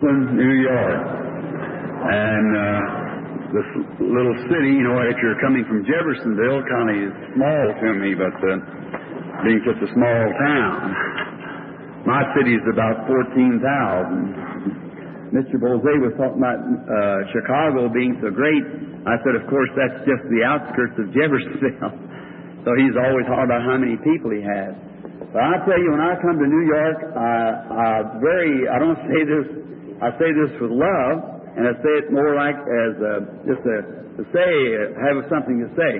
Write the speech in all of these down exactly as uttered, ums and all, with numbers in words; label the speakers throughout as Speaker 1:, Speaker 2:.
Speaker 1: New York. And uh, this little city, you know, if you're coming from Jeffersonville, kind of is small to me, but uh, being such a small town. My city is about fourteen thousand. Mister Bose was talking about uh, Chicago being so great. I said, of course, that's just the outskirts of Jeffersonville. So he's always talking about how many people he has. But I tell you, when I come to New York, I, I very, I don't say this, I say this with love, and I say it more like as uh, just a, to say, uh, have something to say.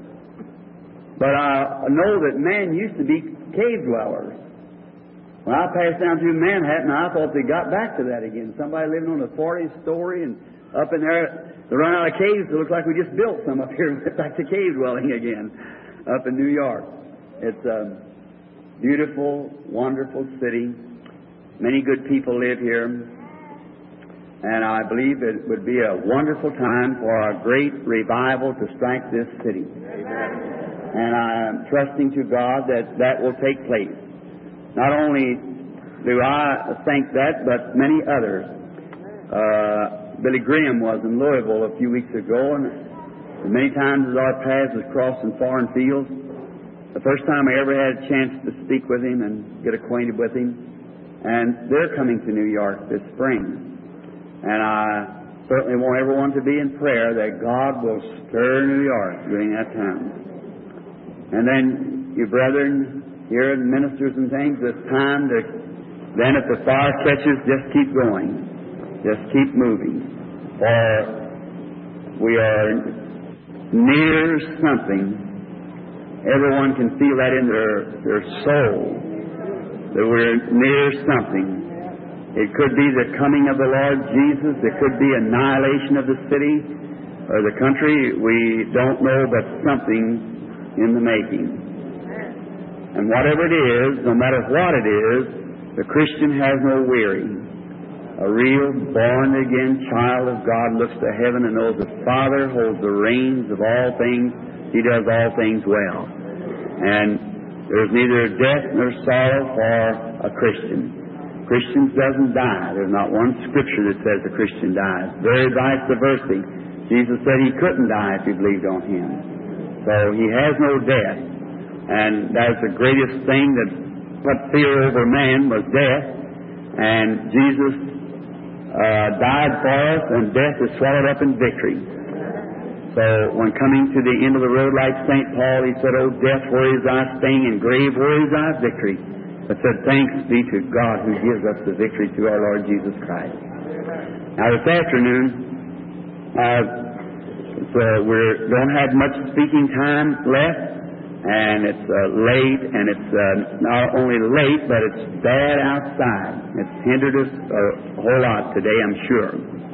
Speaker 1: But I know that man used to be cave dwellers. When I passed down through Manhattan, I thought they got back to that again. Somebody living on the fortieth story and up in there, they run out of caves. It looks like we just built some up here, back to cave dwelling again, up in New York. It's a beautiful, wonderful city. Many good people live here. And I believe it would be a wonderful time for a great revival to strike this city. Amen. And I'm trusting to God that that will take place. Not only do I think that, but many others. Uh, Billy Graham was in Louisville a few weeks ago, and many times as our paths have crossed in foreign fields, the first time I ever had a chance to speak with him and get acquainted with him, and they're coming to New York this spring. And I certainly want everyone to be in prayer that God will stir New York during that time. And then, you brethren, here and ministers and things, it's time to, then if the fire catches, just keep going. Just keep moving. For we are near something. Everyone can feel that in their, their soul, that we're near something. It could be the coming of the Lord Jesus. It could be annihilation of the city or the country. We don't know, but something in the making. And whatever it is, no matter what it is, the Christian has no weary. A real born-again child of God looks to heaven and knows the Father holds the reins of all things. He does all things well. And there's neither death nor sorrow for a Christian. Christians doesn't die. There's not one scripture that says a Christian dies. Very vice versa. Jesus said he couldn't die if he believed on him. So he has no death. And that's the greatest thing that put fear over man was death. And Jesus uh, died for us, and death is swallowed up in victory. So when coming to the end of the road like Saint Paul, he said, "O death, where is thy sting? And grave, where is thy victory?" But said, "Thanks be to God who gives us the victory through our Lord Jesus Christ." Now this afternoon, uh, so we don't have much speaking time left. And it's uh, late, and it's uh, not only late, but it's bad outside. It's hindered us a whole lot today, I'm sure.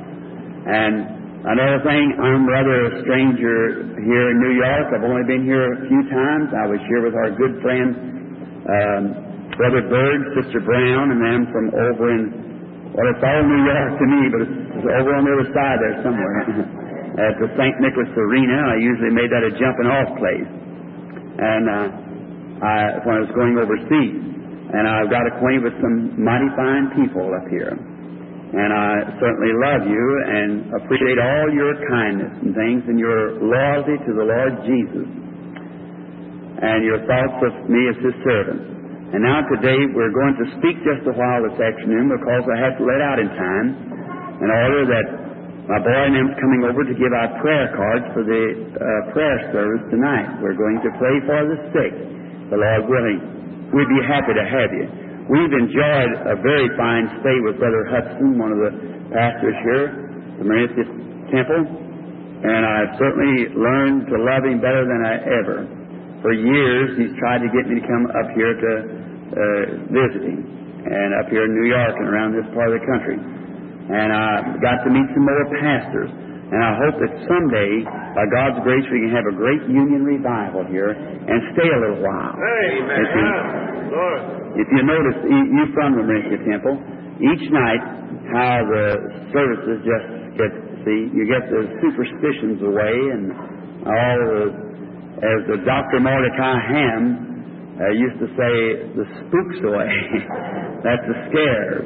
Speaker 1: And another thing, I'm rather a stranger here in New York. I've only been here a few times. I was here with our good friend, um, Brother Bird, Sister Brown, and them from over in, well, it's all New York to me, but it's, it's over on the other side there somewhere. At the Saint Nicholas Arena, I usually made that a jumping-off place. And uh, I, when I was going overseas, and I got acquainted with some mighty fine people up here. And I certainly love you and appreciate all your kindness and things and your loyalty to the Lord Jesus and your thoughts of me as His servant. And now today we're going to speak just a while this afternoon because I have to let out in time in order that my boy and them's coming over to give out prayer cards for the uh, prayer service tonight. We're going to pray for the sick, the Lord willing. We'd be happy to have you. We've enjoyed a very fine stay with Brother Hudson, one of the pastors here, the Mauritius Temple, and I've certainly learned to love him better than I ever. For years, he's tried to get me to come up here to uh, visit him, and up here in New York and around this part of the country. And I got to meet some more pastors. And I hope that someday, by God's grace, we can have a great union revival here and stay a little while.
Speaker 2: Amen.
Speaker 1: If you, if you notice, you from the Mauritius Temple, each night how the services just get, see, you get the superstitions away and all the, as the Doctor Mordecai Ham uh, used to say, the spooks away. That's the scares.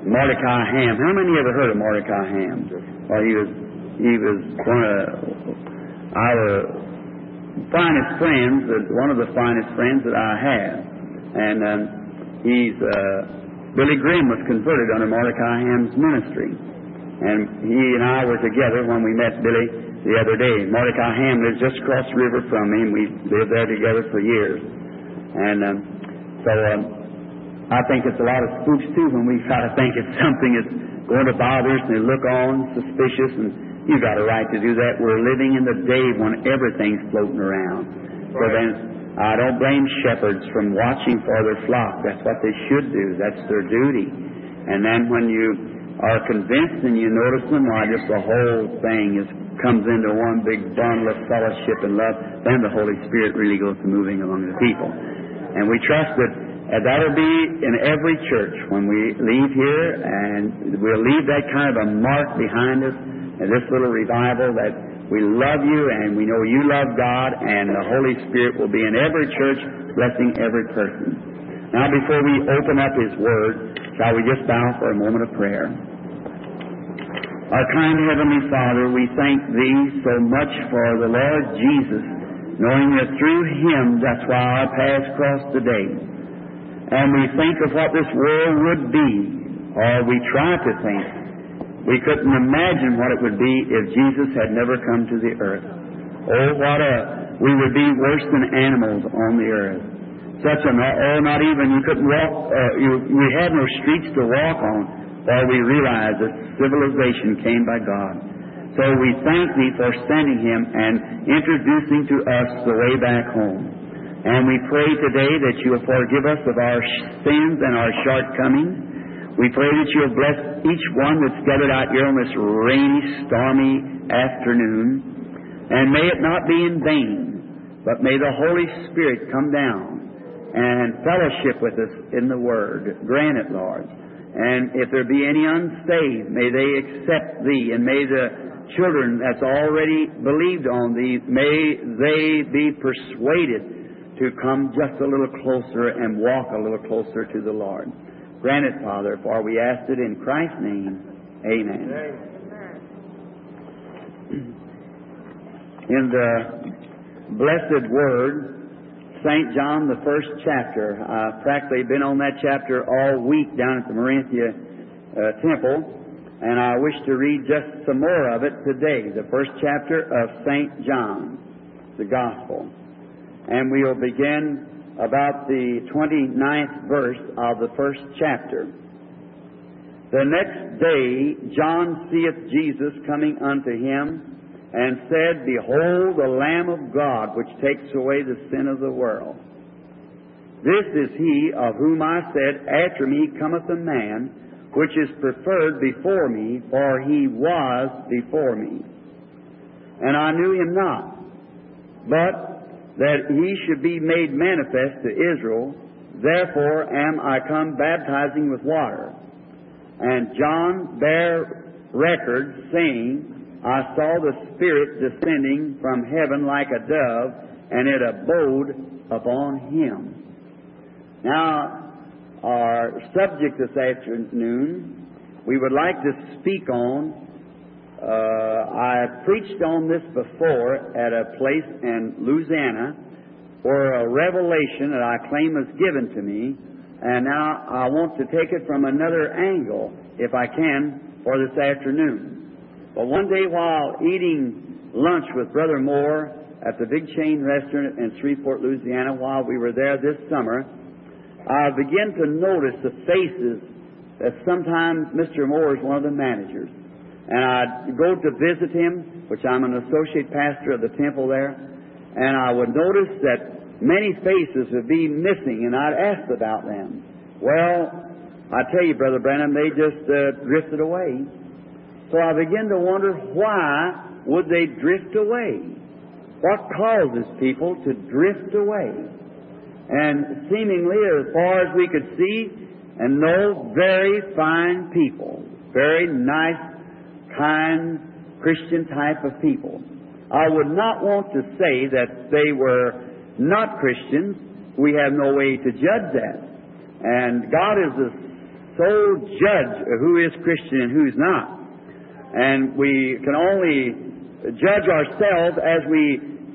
Speaker 1: Mordecai Ham. How many ever heard of Mordecai Ham? Well, he was he was one of our finest friends, one of the finest friends that I have, and um, he's uh, Billy Graham was converted under Mordecai Ham's ministry, and he and I were together when we met Billy the other day. Mordecai Ham lives just across the river from me, and we lived there together for years, and um, so. Um, I think it's a lot of spooks, too, when we try to think it's something that's going to bother us and they look on suspicious, and you've got a right to do that. We're living in the day when everything's floating around. Right. So then, I don't blame shepherds from watching for their flock. That's what they should do. That's their duty. And then when you are convinced and you notice them, why just the whole thing is comes into one big bundle of fellowship and love, then the Holy Spirit really goes to moving among the people. And we trust that And that'll be in every church when we leave here, and we'll leave that kind of a mark behind us, and this little revival that we love you and we know you love God, and the Holy Spirit will be in every church, blessing every person. Now, before we open up His Word, shall we just bow for a moment of prayer? Our kind Heavenly Father, we thank Thee so much for the Lord Jesus, knowing that through Him, that's why our paths cross today. And we think of what this world would be, or we try to think. We couldn't imagine what it would be if Jesus had never come to the earth. Oh, what a... We would be worse than animals on the earth. Such a... Oh, not even... You couldn't walk... Uh, you, we had no streets to walk on, while we realized that civilization came by God. So we thank Thee for sending Him and introducing to us the way back home. And we pray today that You will forgive us of our sins and our shortcomings. We pray that You will bless each one that's gathered out here on this rainy, stormy afternoon. And may it not be in vain, but may the Holy Spirit come down and fellowship with us in the Word. Grant it, Lord. And if there be any unsaved, may they accept Thee, and may the children that's already believed on Thee, may they be persuaded to come just a little closer and walk a little closer to the Lord. Grant it, Father, for we ask it in Christ's name. Amen. Amen. In the blessed Word, Saint John, the first chapter, I've practically been on that chapter all week down at the Morinthia uh, Temple, and I wish to read just some more of it today, the first chapter of Saint John, the Gospel. And we will begin about the twenty-ninth verse of the first chapter. The next day John seeth Jesus coming unto him, and said, Behold the Lamb of God, which takes away the sin of the world. This is he of whom I said, After me cometh a man, which is preferred before me, for he was before me. And I knew him not, but that he should be made manifest to Israel, therefore am I come baptizing with water. And John bare record, saying, I saw the Spirit descending from heaven like a dove, and it abode upon him. Now, our subject this afternoon, we would like to speak on Uh, I preached on this before at a place in Louisiana where a revelation that I claim was given to me, and now I want to take it from another angle, if I can, for this afternoon. But one day while eating lunch with Brother Moore at the Big Chain Restaurant in Shreveport, Louisiana, while we were there this summer, I began to notice the faces that sometimes Mister Moore is one of the managers. And I'd go to visit him, which I'm an associate pastor of the temple there, and I would notice that many faces would be missing, and I'd ask about them. Well, I tell you, Brother Branham, they just uh, drifted away. So I began to wonder, why would they drift away? What causes people to drift away? And seemingly, as far as we could see and know, very fine people, very nice, kind, Christian type of people. I would not want to say that they were not Christians. We have no way to judge that. And God is a so judge who is Christian and who's not. And we can only judge ourselves as we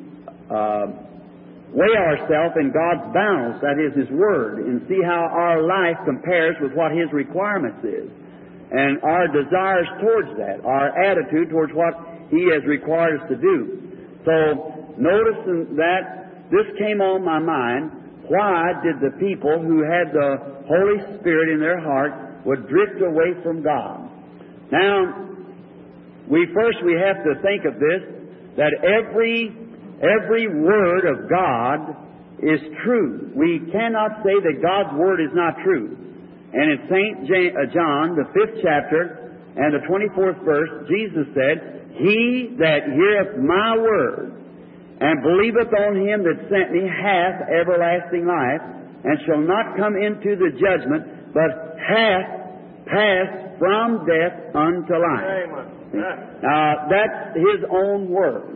Speaker 1: uh, weigh ourselves in God's balance, that is His Word, and see how our life compares with what His requirements is, and our desires towards that, our attitude towards what He has required us to do. So, notice that this came on my mind. Why did the people who had the Holy Spirit in their heart would drift away from God? Now, we first we have to think of this, that every every word of God is true. We cannot say that God's Word is not true. And in Saint John, the fifth chapter and the twenty-fourth verse, Jesus said, "He that heareth my word and believeth on Him that sent me hath everlasting life, and shall not come into the judgment, but hath passed from death unto life." Now, that's His own word.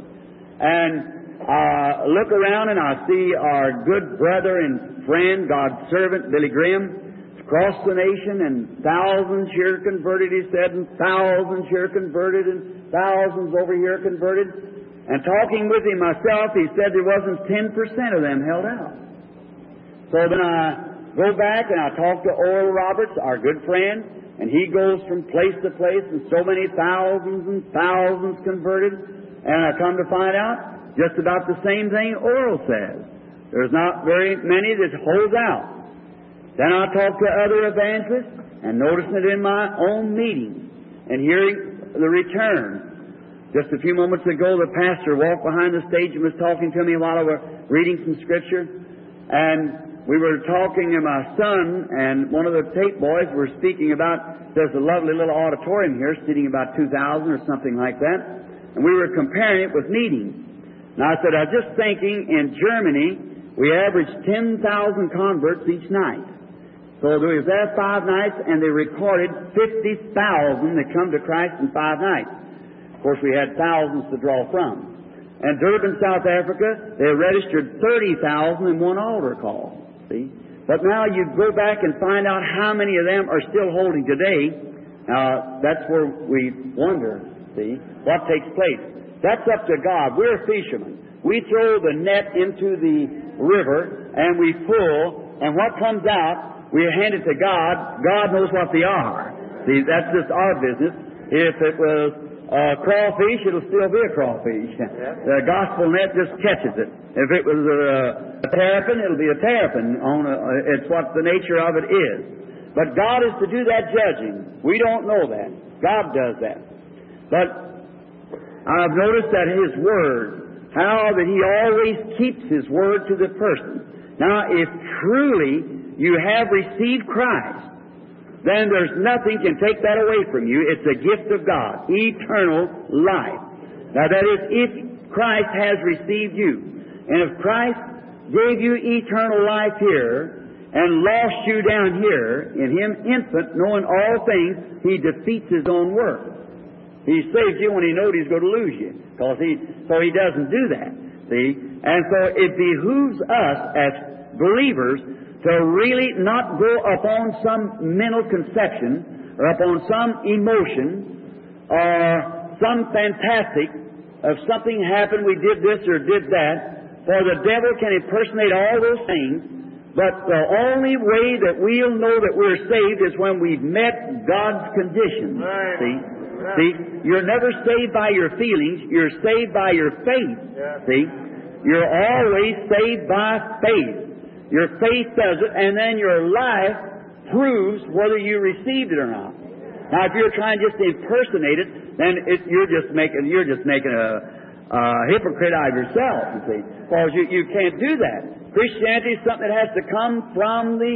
Speaker 1: And uh, look around and I see our good brother and friend, God's servant, Billy Graham, across the nation, and thousands here converted, he said, and thousands here converted, and thousands over here converted. And talking with him myself, he said there wasn't ten percent of them held out. So then I go back and I talk to Oral Roberts, our good friend, and he goes from place to place, and so many thousands and thousands converted. And I come to find out just about the same thing Oral says. There's not very many that holds out. Then I talk to other evangelists, and noticing it in my own meetings, and hearing the return. Just a few moments ago, the pastor walked behind the stage and was talking to me while I was reading some Scripture. And we were talking, and my son and one of the tape boys were speaking about, there's a lovely little auditorium here, seating about two thousand or something like that. And we were comparing it with meetings. And I said, I was just thinking, in Germany, we averaged ten thousand converts each night. So they was there five nights, and they recorded fifty thousand that come to Christ in five nights. Of course, we had thousands to draw from. And Durban, South Africa, they registered thirty thousand in one altar call. See? But now you go back and find out how many of them are still holding today. Now, that's where we wonder, see, what takes place. That's up to God. We're fishermen. We throw the net into the river, and we pull, and what comes out, we hand it to God. God knows what they are. See, that's just our business. If it was Uh, crawfish, it'll still be a crawfish. Yeah. The gospel net just catches it. If it was a, a terrapin, it'll be a terrapin. On a, it's what the nature of it is. But God is to do that judging. We don't know that. God does that. But I've noticed that His Word, how that He always keeps His Word to the person. Now, if truly you have received Christ, then there's nothing can take that away from you. It's a gift of God, eternal life. Now that is, if Christ has received you. And if Christ gave you eternal life here and lost you down here, in Him infant, knowing all things, He defeats His own work. He saves you when He knows He's going to lose you. Because he, so He doesn't do that. See? And so it behooves us as believers to really not go upon some mental conception or upon some emotion or some fantastic of something happened, we did this or did that. For the devil can impersonate all those things, but the only way that we'll know that we're saved is when we've met God's conditions. Right. See? Yeah. See? You're never saved by your feelings. You're saved by your faith. Yeah. See? You're always saved by faith. Your faith does it, and then your life proves whether you received it or not. Now, if you're trying just to impersonate it, then it, you're just making you're just making a, a hypocrite out of yourself. You see, because you, you can't do that. Christianity is something that has to come from the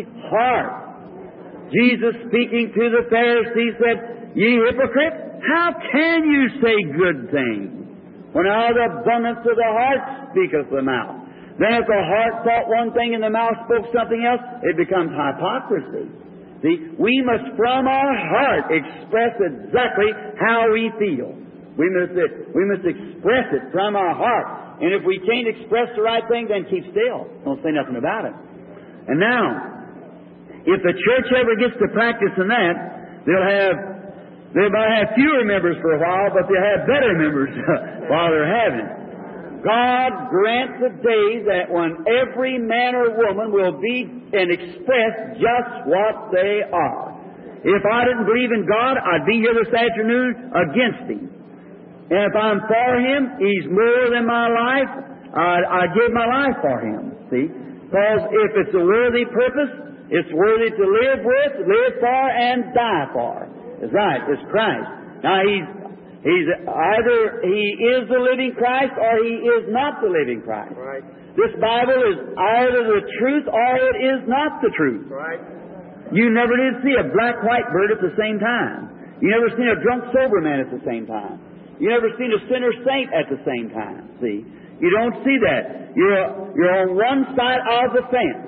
Speaker 1: heart. Jesus, speaking to the Pharisees, said, "Ye hypocrites, how can you say good things when out of the abundance of the heart speaketh the mouth?" Then if the heart thought one thing and the mouth spoke something else, it becomes hypocrisy. See, we must from our heart express exactly how we feel. We must, we must express it from our heart. And if we can't express the right thing, then keep still. Don't say nothing about it. And now,
Speaker 2: if the church ever gets to practicing that, they'll have, they might have fewer members for a while, but they'll have better members while they're having it. God grants a day that when every man or woman will be and express just what they are. If I didn't believe in God, I'd be here this afternoon against Him. And if I'm for Him, He's more than my life. I'd, I'd give my life for Him. See? Because if it's a worthy purpose, it's worthy to live with, live for, and die for. It's right. It's Christ. Now, He's He's either He is the living Christ or He is not the living Christ.
Speaker 3: Right.
Speaker 2: This Bible is either the truth or it is not the truth.
Speaker 3: Right.
Speaker 2: You never did see a black-white bird at the same time. You never seen a drunk sober man at the same time. You never seen a sinner saint at the same time. See? You don't see that. You're, you're on one side of the fence.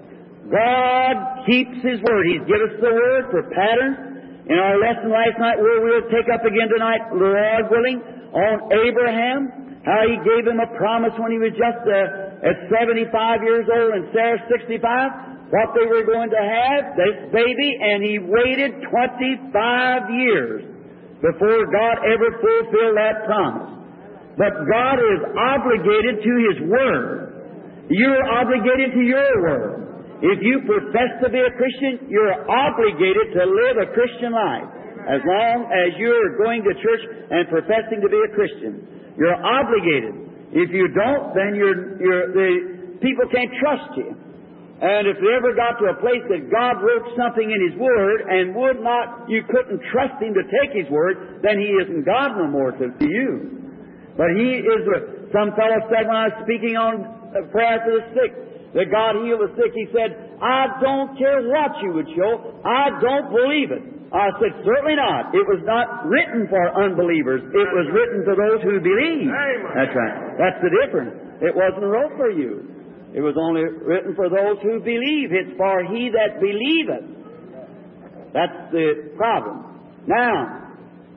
Speaker 2: God keeps His Word. He's given us the Word for pattern. In our lesson last night, where we'll take up again tonight, Lord willing, on Abraham, how He gave him a promise when he was just uh, at seventy-five years old and Sarah sixty-five, what they were going to have, this baby, and he waited twenty-five years before God ever fulfilled that promise. But God is obligated to His Word. You're obligated to your Word. If you profess to be a Christian, you're obligated to live a Christian life. As long as you're going to church and professing to be a Christian, you're obligated. If you don't, then you're, you're, the people can't trust you. And if you ever got to a place that God wrote something in His Word and would not, you couldn't trust Him to take His Word, then He isn't God no more to, to you. But He is, a, some fellow said when I was speaking on prayer for the sick, that God healed the sick, he said, I don't care what you would show, I don't believe it. I said, certainly not. It was not written for unbelievers. It was written for those who believe.
Speaker 3: Amen.
Speaker 2: That's right. That's the difference. It wasn't wrote for you. It was only written for those who believe. It's for he that believeth. That's the problem. Now,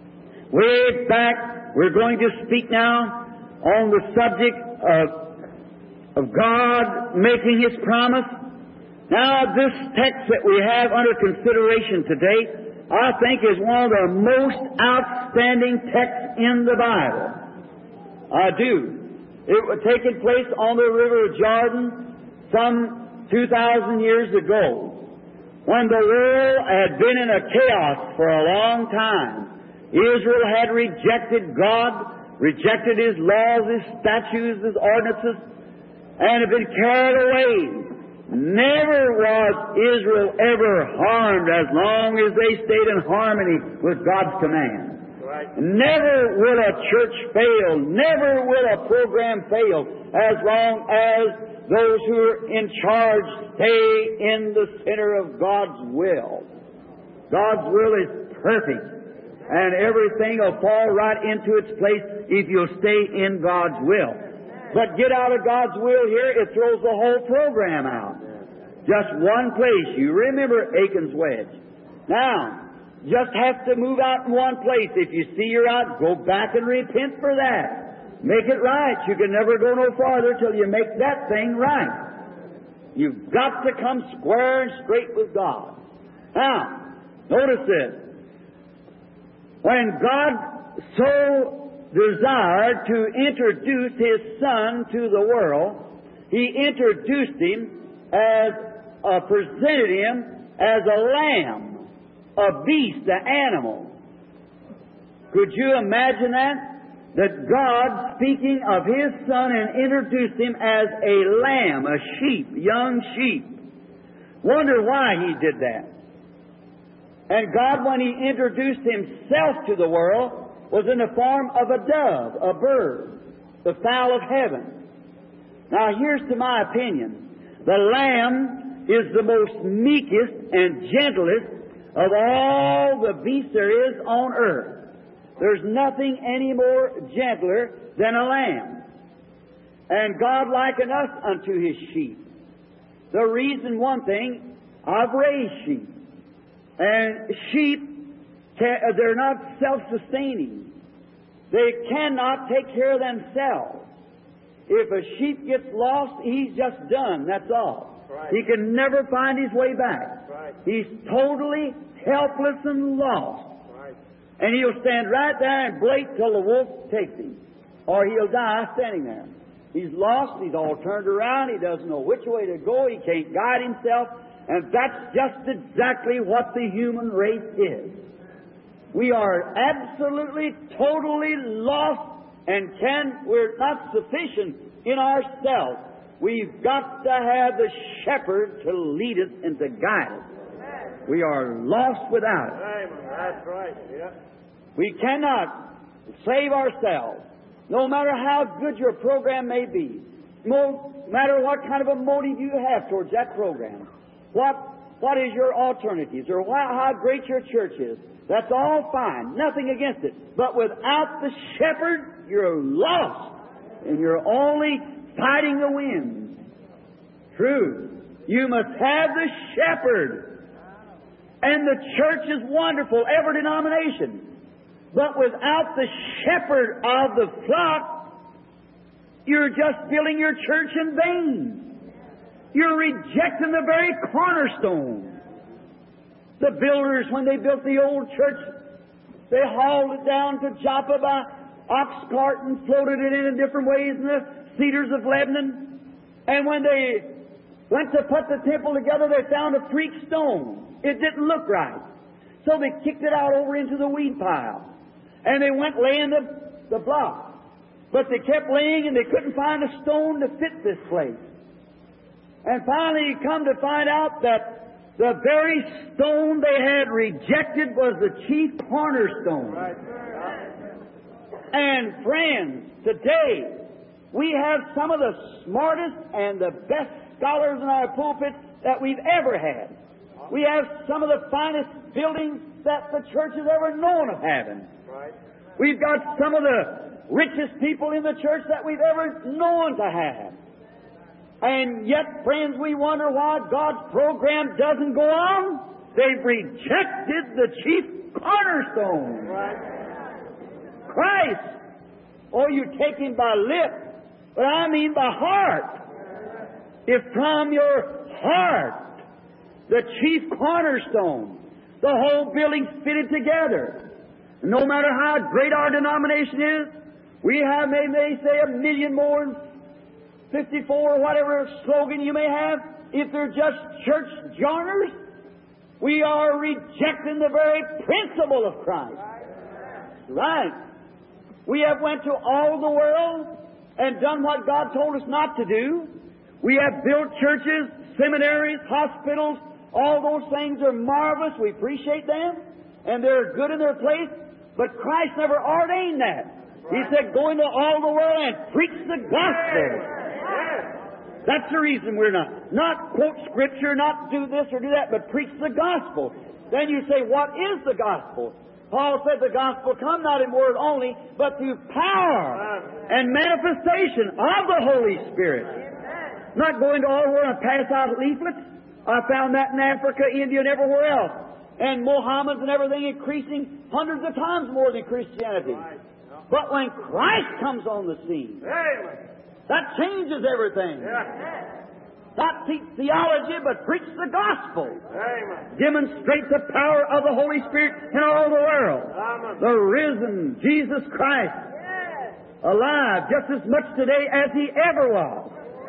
Speaker 2: way back, we're going to speak now on the subject of of God making His promise. Now, this text that we have under consideration today, I think is one of the most outstanding texts in the Bible. I do. It was taken place on the river Jordan some two thousand years ago, when the world had been in a chaos for a long time. Israel had rejected God, rejected His laws, His statutes, His ordinances, and have been carried away. Never was Israel ever harmed as long as they stayed in harmony with God's command.
Speaker 3: Right.
Speaker 2: Never will a church fail. Never will a program fail as long as those who are in charge stay in the center of God's will. God's will is perfect, and everything will fall right into its place if you'll stay in God's will. But get out of God's will here, it throws the whole program out. Just one place. You remember Achan's wedge. Now, just have to move out in one place. If you see you're out, go back and repent for that. Make it right. You can never go no farther till you make that thing right. You've got to come square and straight with God. Now, notice this. When God so desired to introduce His Son to the world, He introduced Him as, uh, presented Him as a lamb, a beast, an animal. Could you imagine that? That God, speaking of His Son, and introduced Him as a lamb, a sheep, young sheep. Wonder why He did that. And God, when He introduced Himself to the world, was in the form of a dove, a bird, the fowl of heaven. Now, here's to my opinion. The lamb is the most meekest and gentlest of all the beasts there is on earth. There's nothing any more gentler than a lamb. And God likened us unto His sheep. The reason, one thing, I've raised sheep. And sheep, they're not self-sustaining. They cannot take care of themselves. If a sheep gets lost, he's just done. That's all.
Speaker 3: Right.
Speaker 2: He can never find his way back.
Speaker 3: Right.
Speaker 2: He's totally helpless and lost. And he'll stand right there and wait till the wolf takes him. Or he'll die standing there. He's lost, he's all turned around, he doesn't know which way to go, he can't guide himself, and that's just exactly what the human race is. We are absolutely, totally lost, and can, we're not sufficient in ourselves. We've got to have the shepherd to lead us and to guide us. We are lost without it.
Speaker 3: That's right. Yeah.
Speaker 2: We cannot save ourselves. No matter how good your program may be, no matter what kind of a motive you have towards that program, what what is your alternatives, or why, how great your church is, that's all fine. Nothing against it. But without the shepherd, you're lost, and you're only fighting the wind. True. You must have the shepherd. And the church is wonderful, every denomination. But without the shepherd of the flock, you're just building your church in vain. You're rejecting the very cornerstone. The builders, when they built the old church, they hauled it down to Joppa by ox cart and floated it in in different ways in the cedars of Lebanon. And when they went to put the temple together, they found a freak stone. It didn't look right. So they kicked it out over into the weed pile. And they went laying the, the block. But they kept laying and they couldn't find a stone to fit this place. And finally he come to find out that the very stone they had rejected was the chief cornerstone. And friends, today we have some of the smartest and the best scholars in our pulpit that we've ever had. We have some of the finest buildings that the church has ever known of having. We've got some of the richest people in the church that we've ever known to have. And yet, friends, we wonder why God's program doesn't go on. They've rejected the chief cornerstone. Christ. Oh, you take Him by lip, but I mean by heart. If from your heart, the chief cornerstone, the whole building's fitted together. No matter how great our denomination is, we have, may, may say, a million more than fifty-four, or whatever slogan you may have. If they're just church joiners, we are rejecting the very principle of Christ. Right. We have went to all the world and done what God told us not to do. We have built churches, seminaries, hospitals. All those things are marvelous. We appreciate them, and they're good in their place. But Christ never ordained that. He said, go into all the world and preach the gospel. That's the reason we're not. Not quote Scripture, not do this or do that, but preach the gospel. Then you say, what is the gospel? Paul said the gospel come not in word only, but through power and manifestation of the Holy Spirit. Not going to all the world and pass out leaflets. I found that in Africa, India, and everywhere else. And Mohammedans and everything increasing hundreds of times more than Christianity. But when Christ comes on the scene, that changes everything. Not teach theology, but preach the gospel. Demonstrate the power of the Holy Spirit in all the world. The risen Jesus Christ, alive just as much today as He ever was.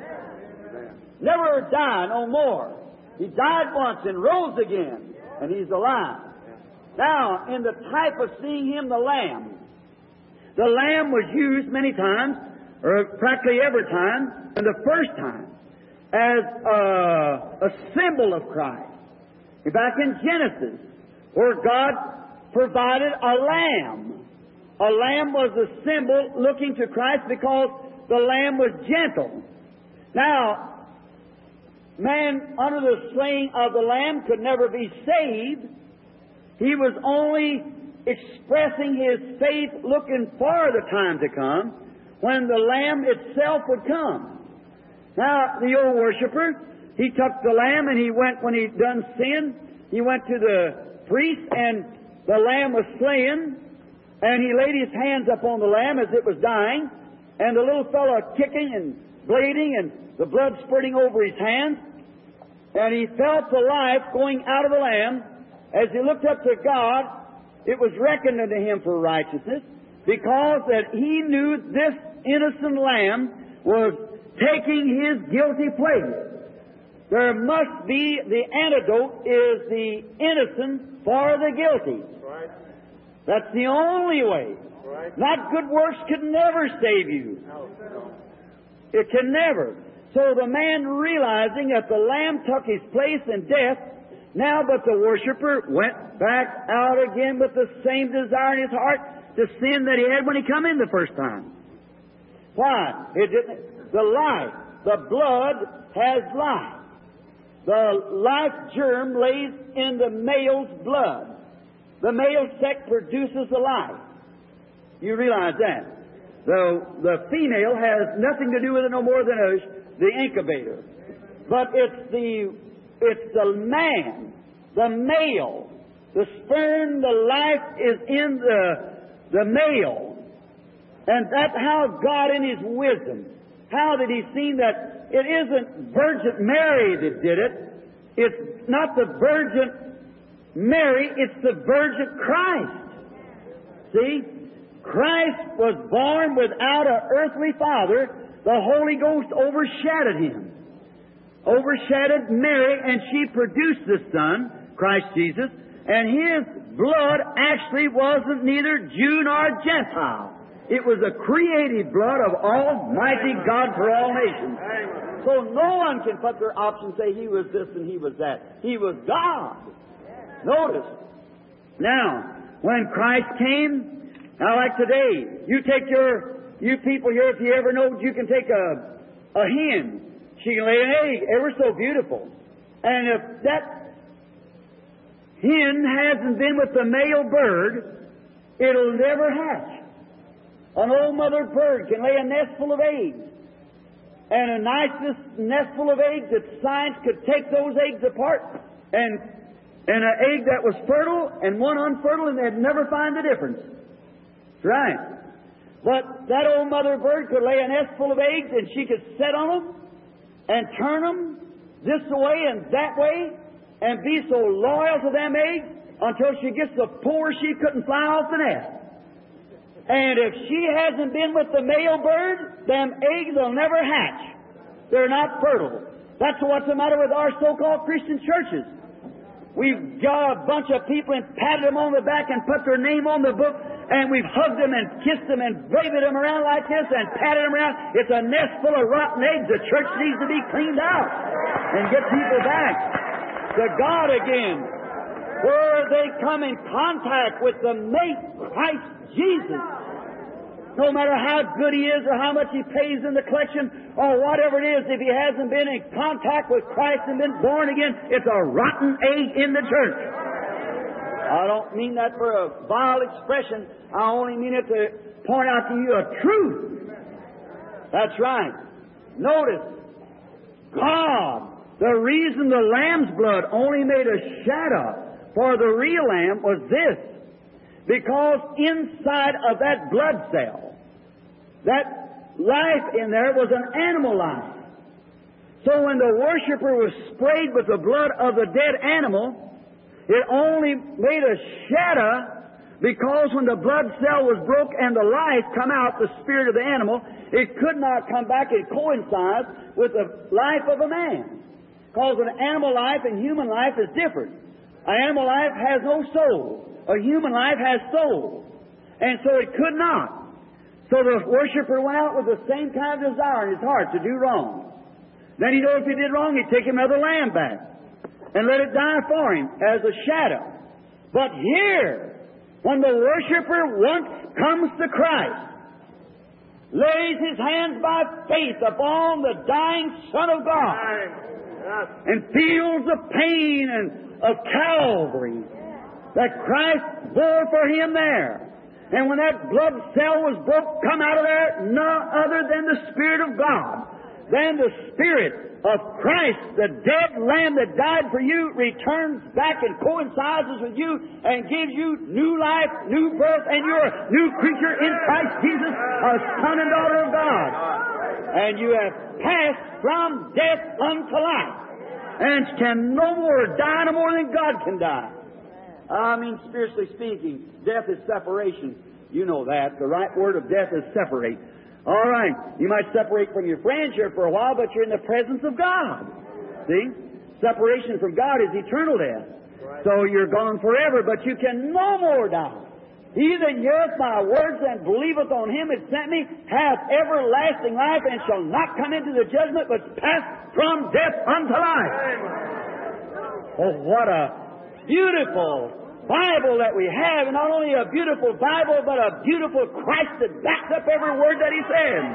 Speaker 2: Never die no more. He died once and rose again. And He's alive. Now, in the type of seeing Him, the Lamb, the Lamb was used many times, or practically every time, and the first time, as a, a symbol of Christ. Back in Genesis, where God provided a lamb. A lamb was a symbol looking to Christ because the lamb was gentle. Now, man, under the slaying of the lamb, could never be saved. He was only expressing his faith, looking for the time to come when the lamb itself would come. Now, the old worshiper, he took the lamb and he went, when he done sin, he went to the priest and the lamb was slain, and he laid his hands upon the lamb as it was dying, and the little fellow kicking and bleeding and the blood spurting over his hands. and he felt the life going out of the Lamb. As he looked up to God, it was reckoned unto him for righteousness, because that he knew this innocent Lamb was taking his guilty place. There must be, the antidote is the innocent for the guilty.
Speaker 3: Right.
Speaker 2: That's the only way.
Speaker 3: Right.
Speaker 2: Not good works could never save you.
Speaker 3: No, no.
Speaker 2: It can never. So the man, realizing that the Lamb took his place in death, now but the worshiper went back out again with the same desire in his heart to sin that he had when he come in the first time. Why? It didn't. The life, the blood has life. The life germ lays in the male's blood. The male sex produces the life. You realize that. The, the female has nothing to do with it no more than a, the incubator. But it's the, it's the man, the male. The sperm, the life is in the, the male. And that's how God in His wisdom, how did He see that it isn't Virgin Mary that did it. It's not the Virgin Mary, it's the Virgin Christ. See? Christ was born without an earthly father. The Holy Ghost overshadowed Him. Overshadowed Mary, and she produced the Son, Christ Jesus, and His blood actually wasn't neither Jew nor Gentile. It was the created blood of Almighty God for all nations. So no one can put their option and say He was this and He was that. He was God. Notice. Now, when Christ came, now like today, you take your, you people here, if you ever know, you can take a, a hen. She can lay an egg, ever so beautiful. And if that hen hasn't been with the male bird, it'll never hatch. An old mother bird can lay a nest full of eggs. And a nice nest full of eggs that science could take those eggs apart and and an egg that was fertile and one unfertile, and they'd never find the difference. That's right. But that old mother bird could lay a nest full of eggs, and she could sit on them and turn them this way and that way and be so loyal to them eggs until she gets so poor she couldn't fly off the nest. And if she hasn't been with the male bird, them eggs will never hatch. They're not fertile. That's what's the matter with our so-called Christian churches. We've got a bunch of people and patted them on the back and put their name on the book, and we've hugged them and kissed them and waved them around like this and patted them around. It's a nest full of rotten eggs. The church needs to be cleaned out and get people back to God again, where they come in contact with the mate, Christ Jesus. No matter how good he is or how much he pays in the collection or whatever it is, if he hasn't been in contact with Christ and been born again, it's a rotten egg in the church. I don't mean that for a vile expression. I only mean it to point out to you a truth. That's right. Notice, God, the reason the lamb's blood only made a shadow for the real lamb was this. Because inside of that blood cell, that life in there was an animal life. So when the worshiper was sprayed with the blood of the dead animal, it only made a shadow, because when the blood cell was broke and the life come out, the spirit of the animal, it could not come back. It coincides with the life of a man. Because an animal life and human life is different. An animal life has no soul. A human life has soul. And so it could not. So the worshiper went out with the same kind of desire in his heart to do wrong. Then he knows if he did wrong, he'd take another lamb back and let it die for him as a shadow. But here, when the worshiper once comes to Christ, lays his hands by faith upon the dying Son of God, and feels the pain and of Calvary that Christ bore for him there. And when that blood cell was broke, come out of there, none other than the Spirit of God. Then the Spirit of Christ, the dead Lamb that died for you, returns back and coincides with you and gives you new life, new birth, and you're a new creature in Christ Jesus, a son and daughter of God. And you have passed from death unto life. and can no more die no more than God can die. I mean, spiritually speaking, death is separation. You know that. The right word of death is separate. All right. You might separate from your friends here for a while, but you're in the presence of God. See? Separation from God is eternal death. So you're gone forever, but you can no more die. He that heareth my words and believeth on him that sent me hath everlasting life and shall not come into the judgment, but pass from death unto life. Oh, what a beautiful Bible that we have, and not only a beautiful Bible, but a beautiful Christ that backs up every word that He said.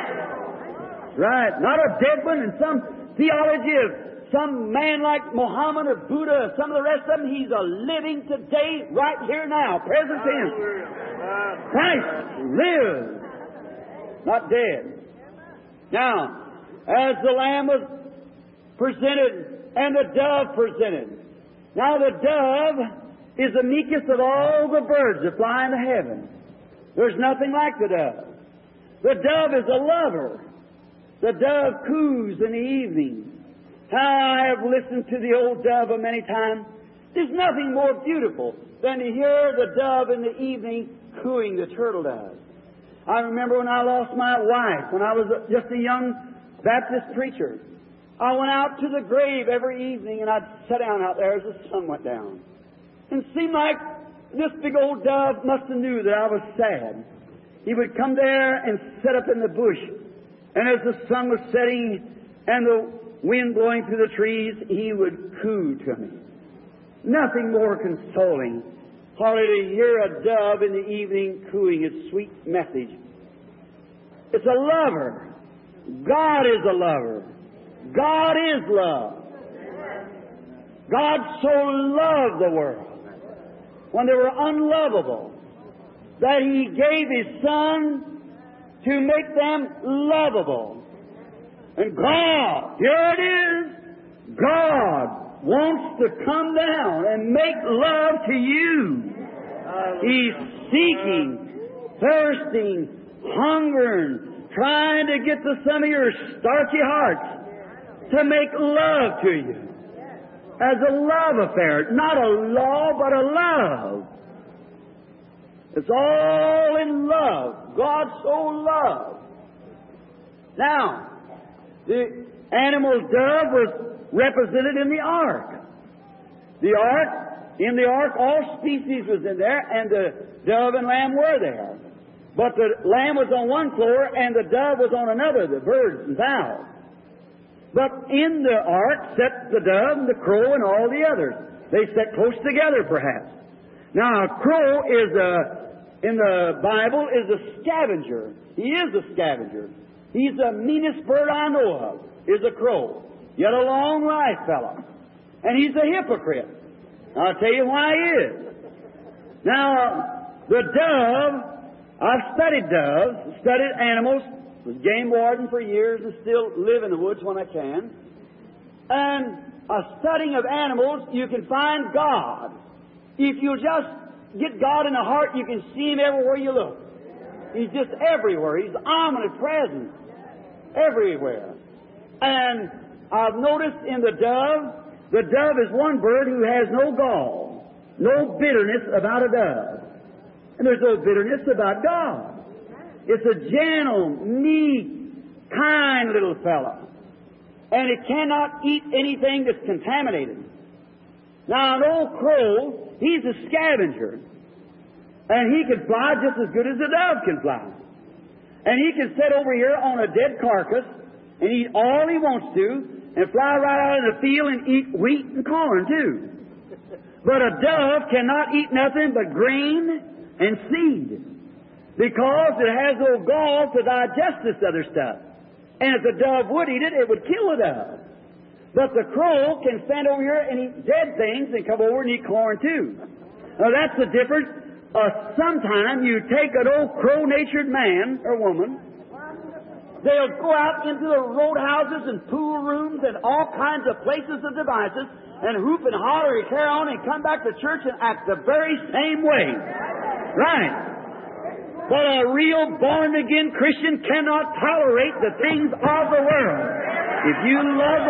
Speaker 2: Right. Not a dead one and some theology of some man like Muhammad or Buddha or some of the rest of them. He's a living today, right here now, present tense. Christ lives, not dead. Now, as the Lamb was presented and the dove presented. Now the dove is the meekest of all the birds that fly into heaven. There's nothing like the dove. The dove is a lover. The dove coos in the evening. I have listened to the old dove a many times. There's nothing more beautiful than to hear the dove in the evening cooing the turtle dove. I remember when I lost my wife, when I was just a young Baptist preacher. I went out to the grave every evening and I'd sit down out there as the sun went down. And it seemed like this big old dove must have knew that I was sad. He would come there and sit up in the bush. And as the sun was setting and the wind blowing through the trees, he would coo to me. Nothing more consoling, hardly to hear a dove in the evening cooing its sweet message. It's a lover. God is a lover. God is love. God so loved the world when they were unlovable that He gave His Son to make them lovable. And God, here it is, God wants to come down and make love to you. He's seeking, thirsting, hungering, trying to get to some of your starchy hearts to make love to you. As a love affair. Not a law, but a love. It's all in love. God so loved. Now, the animal dove was represented in the ark. The ark, in the ark, all species was in there, and the dove and lamb were there. But the lamb was on one floor, and the dove was on another, the birds and fowls. But in the ark sat the dove and the crow and all the others. They sat close together, perhaps. Now, a crow is a, in the Bible, is a scavenger. He is a scavenger. He's the meanest bird I know of, is a crow. Yet a long life fellow. And he's a hypocrite. I'll tell you why he is. Now, the dove, I've studied doves, studied animals, was game warden for years and still live in the woods when I can. And a studying of animals, you can find God. If you just get God in the heart, you can see Him everywhere you look. He's just everywhere. He's omnipresent. Everywhere. And I've noticed in the dove, the dove is one bird who has no gall, no bitterness about a dove. And there's no bitterness about God. It's a gentle, meek, kind little fellow. And it cannot eat anything that's contaminated. Now, an old crow, he's a scavenger. And he can fly just as good as a dove can fly. And he can sit over here on a dead carcass and eat all he wants to and fly right out of the field and eat wheat and corn, too. But a dove cannot eat nothing but grain and seed, because it has no gall to digest this other stuff. And if the dove would eat it, it would kill the dove. But the crow can stand over here and eat dead things and come over and eat corn too. Now that's the difference. Uh, sometime you take an old crow-natured man or woman, they'll go out into the roadhouses and pool rooms and all kinds of places and devices and hoop and holler and carry on and come back to church and act the very same way. Right. But a real born-again Christian cannot tolerate the things of the world. If you love the world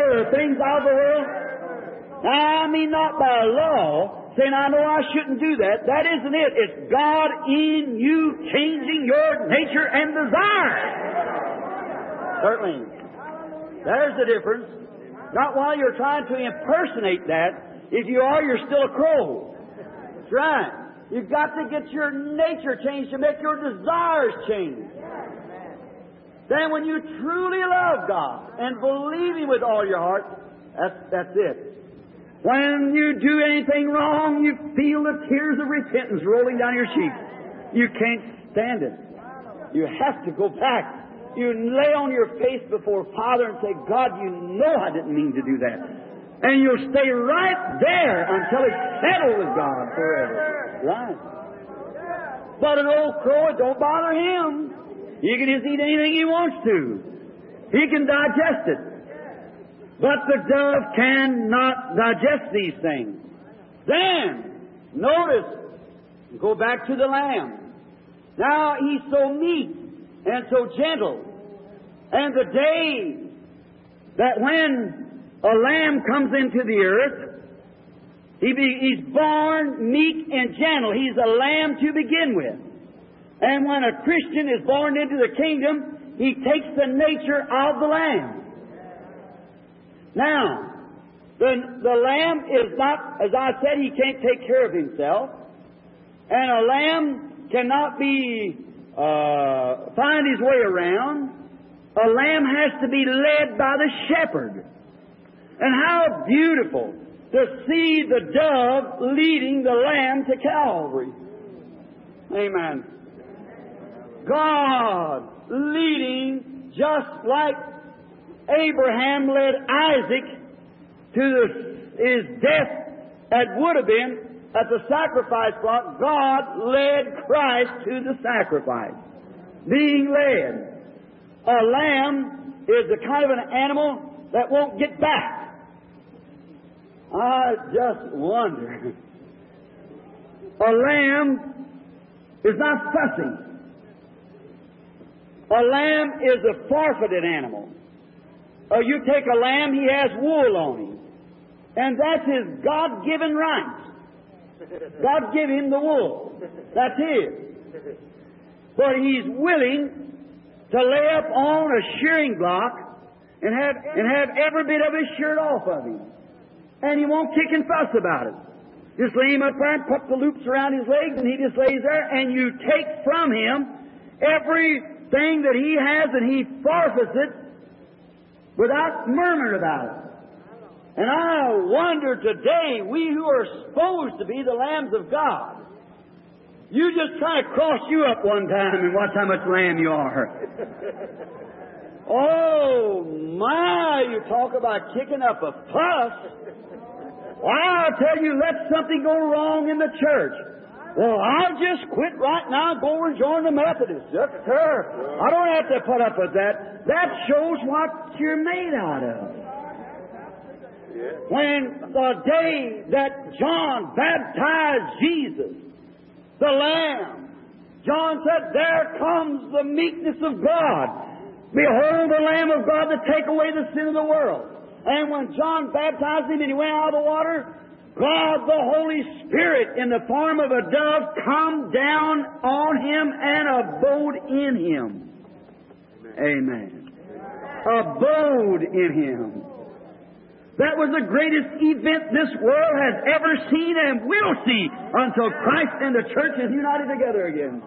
Speaker 2: the things of the world. Now, I mean not by law, saying, I know I shouldn't do that. That isn't it. It's God in you changing your nature and desire. Certainly. There's the difference. Not while you're trying to impersonate that. If you are, you're still a crow. That's right. You've got to get your nature changed to make your desires change. Then when you truly love God and believe Him with all your heart, that's, that's it. When you do anything wrong, you feel the tears of repentance rolling down your cheeks. You can't stand it. You have to go back. You lay on your face before Father and say, God, you know I didn't mean to do that. And you'll stay right there until it's settled with God forever. Right. But an old crow, it don't bother him. He can just eat anything he wants to. He can digest it. But the dove cannot digest these things. Then, notice, go back to the lamb. Now, he's so meek and so gentle. And the day that when a lamb comes into the earth, he be, he's born meek and gentle. He's a lamb to begin with. And when a Christian is born into the kingdom, he takes the nature of the lamb. Now, the, the lamb is not, as I said, he can't take care of himself. And a lamb cannot be, uh, find his way around. A lamb has to be led by the shepherd. And how beautiful to see the dove leading the lamb to Calvary. Amen. God leading just like Abraham led Isaac to the, his death that would have been at the sacrifice spot. God led Christ to the sacrifice. Being led. A lamb is the kind of an animal that won't get back. I just wonder. A lamb is not fussy. A lamb is a forfeited animal. Uh, you take a lamb, he has wool on him. And that's his God-given right. God give him the wool. That's his. But he's willing to lay up on a shearing block and have, and have every bit of his shirt off of him. And he won't kick and fuss about it. Just lay him up there and put the loops around his legs, and he just lays there, and you take from him everything that he has, and he forfeits it without murmuring about it. And I wonder today, we who are supposed to be the lambs of God, you just try to cross you up one time and watch how much lamb you are. Oh, my, you talk about kicking up a fuss. Well, I'll tell you, let something go wrong in the church. Well, I'll just quit right now and go and join the Methodists. Yes, sir. I don't have to put up with that. That shows what you're made out of. When the day that John baptized Jesus, the Lamb, John said, there comes the meekness of God. Behold the Lamb of God to take away the sin of the world. And when John baptized him and he went out of the water, God, the Holy Spirit, in the form of a dove, come down on him and abode in him. Amen. Abode in him. That was the greatest event this world has ever seen and will see until Christ and the church is united together again.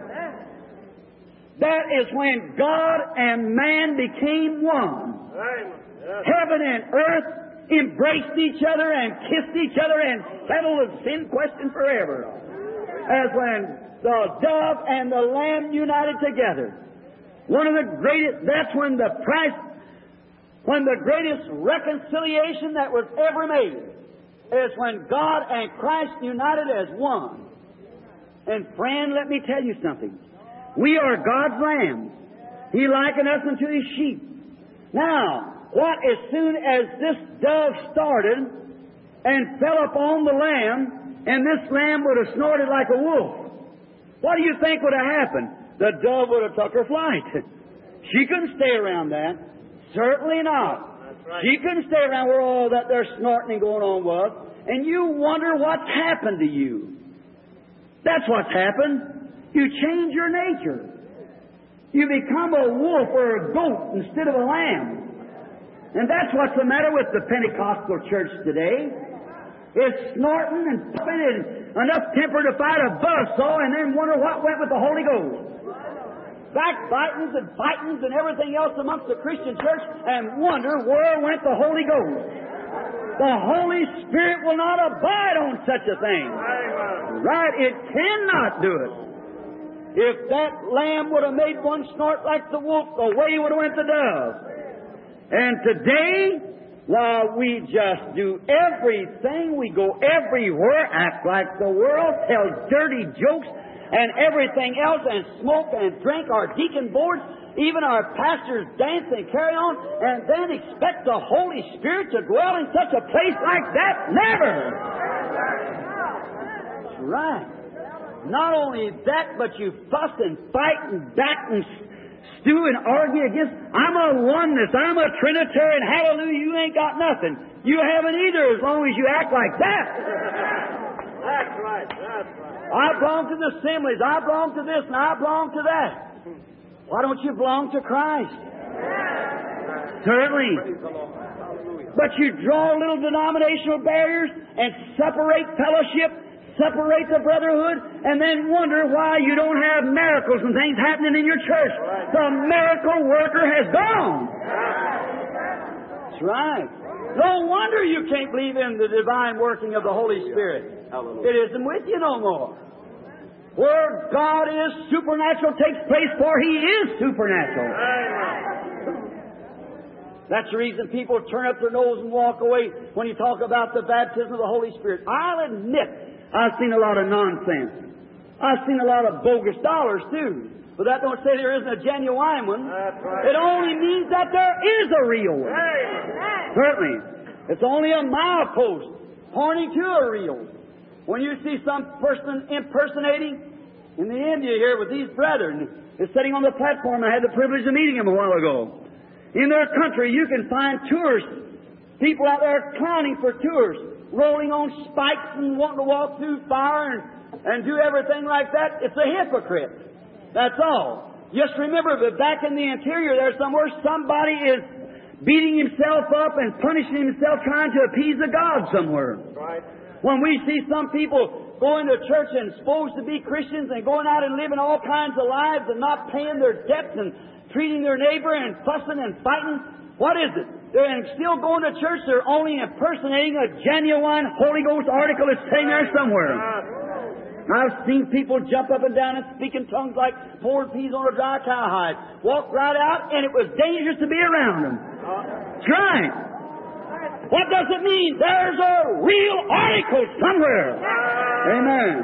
Speaker 2: That is when God and man became one. Heaven and earth embraced each other and kissed each other and settled the sin question forever. As when the dove and the lamb united together. One of the greatest, that's when the price, when the greatest reconciliation that was ever made is when God and Christ united as one. And friend, let me tell you something. We are God's lambs. He likened us unto His sheep. Now, what as soon as this dove started and fell upon the lamb, and this lamb would have snorted like a wolf, what do you think would have happened? The dove would have took her flight. She couldn't stay around that. Certainly not. You couldn't stay around where all that there snorting and going on was, and you wonder what's happened to you. That's what's happened. You change your nature. You become a wolf or a goat instead of a lamb. And that's what's the matter with the Pentecostal church today. It's snorting and puffing and enough temper to fight a buzzsaw and then wonder what went with the Holy Ghost. Backbitings and fightings and everything else amongst the Christian church and wonder where went the Holy Ghost. The Holy Spirit will not abide on such a thing. Right? It cannot do it. If that lamb would have made one snort like the wolf, away would have went the dove. And today, while we just do everything, we go everywhere, act like the world, tell dirty jokes, and everything else, and smoke and drink our deacon boards, even our pastors dance and carry on, and then expect the Holy Spirit to dwell in such a place like that? Never! That's right. Not only that, but you fuss and fight and back and stew and argue against, I'm a oneness, I'm a Trinitarian, hallelujah, you ain't got nothing. You haven't either as long as you act like that.
Speaker 3: That's right, that's right.
Speaker 2: I belong to the assemblies, I belong to this, and I belong to that. Why don't you belong to Christ? Certainly. But you draw little denominational barriers and separate fellowship, separate the brotherhood, and then wonder why you don't have miracles and things happening in your church. The miracle worker has gone. That's right. No wonder you can't believe in the divine working of the Holy Spirit. It isn't with you no more. Where God is, supernatural takes place, for He is supernatural. That's the reason people turn up their nose and walk away when you talk about the baptism of the Holy Spirit. I'll admit, I've seen a lot of nonsense. I've seen a lot of bogus dollars, too. But that don't say there isn't a genuine one.
Speaker 3: Right.
Speaker 2: It only means that there is a real one.
Speaker 3: Hey.
Speaker 2: Certainly. It's only a milepost pointing to a real one. When you see some person impersonating in the India here with these brethren, is sitting on the platform. I had the privilege of meeting him a while ago. In their country, you can find tourists, people out there clowning for tours, rolling on spikes and wanting to walk through fire and, and do everything like that. It's a hypocrite. That's all. Just remember that back in the interior there somewhere, somebody is beating himself up and punishing himself trying to appease a God somewhere.
Speaker 3: Right.
Speaker 2: When we see some people going to church and supposed to be Christians and going out and living all kinds of lives and not paying their debts and treating their neighbor and fussing and fighting, what is it? They're still going to church. They're only impersonating a genuine Holy Ghost article that's sitting there somewhere. I've seen people jump up and down and speak in tongues like poured peas on a dry cowhide. Walk right out, and it was dangerous to be around them. That's right. What does it mean? There's a real article somewhere. Amen.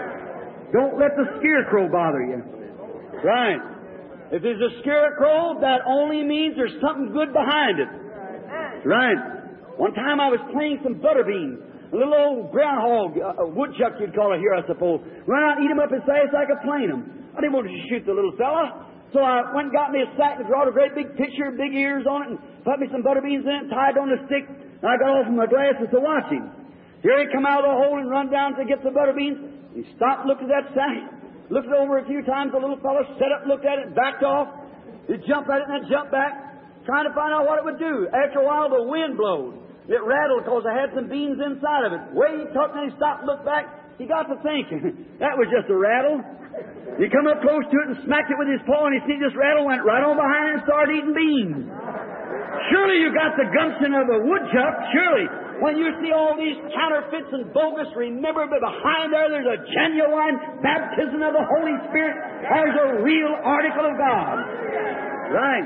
Speaker 2: Don't let the scarecrow bother you. Right. If there's a scarecrow, that only means there's something good behind it. Right. One time I was playing some butter beans. A little old groundhog, a woodchuck you'd call it here, I suppose. Run out and eat them up as fast as I could plane them. I didn't want to shoot the little fella. So I went and got me a sack and drawed a great big picture, big ears on it, and put me some butter beans in it, tied on a stick. And I got off my glasses to watch him. Here he come out of the hole and run down to get the butter beans. He stopped, looked at that sack, looked it over a few times. The little fellow sat up, looked at it, and backed off. He jumped at it and then jumped back, trying to find out what it would do. After a while, the wind blowed. It rattled because I had some beans inside of it. Way he took and he stopped and looked back. He got to thinking, that was just a rattle. He come up close to it and smacked it with his paw, and he see this rattle went right on behind it and started eating beans. Surely you got the gumption of a woodchuck, surely. When you see all these counterfeits and bogus, remember that behind there there's a genuine baptism of the Holy Spirit. There's a real article of God. Right.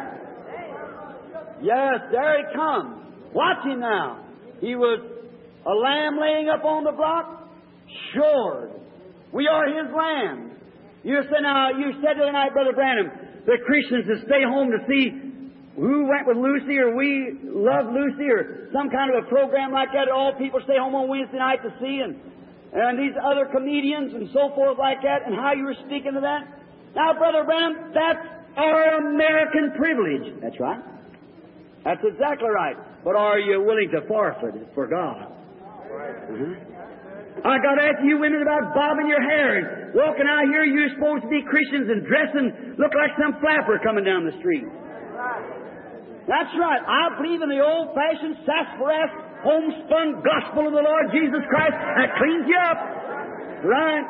Speaker 2: Yes, there he comes. Watch him now. He was a lamb laying up on the block. Sure. We are His lamb. You said, now, you said tonight, Brother Branham, the Christians to stay home to see who went with Lucy or we love Lucy or some kind of a program like that. All people stay home on Wednesday night to see and, and these other comedians and so forth like that, and how you were speaking to that. Now, Brother Branham, that's our American privilege. That's right. That's exactly right. But are you willing to forfeit it for God? Uh-huh. I got after you women about bobbing your hair and walking out here. You're supposed to be Christians and dressing, look like some flapper coming down the street. That's right. I believe in the old-fashioned sarsaparilla, homespun gospel of the Lord Jesus Christ that cleans you up. Right?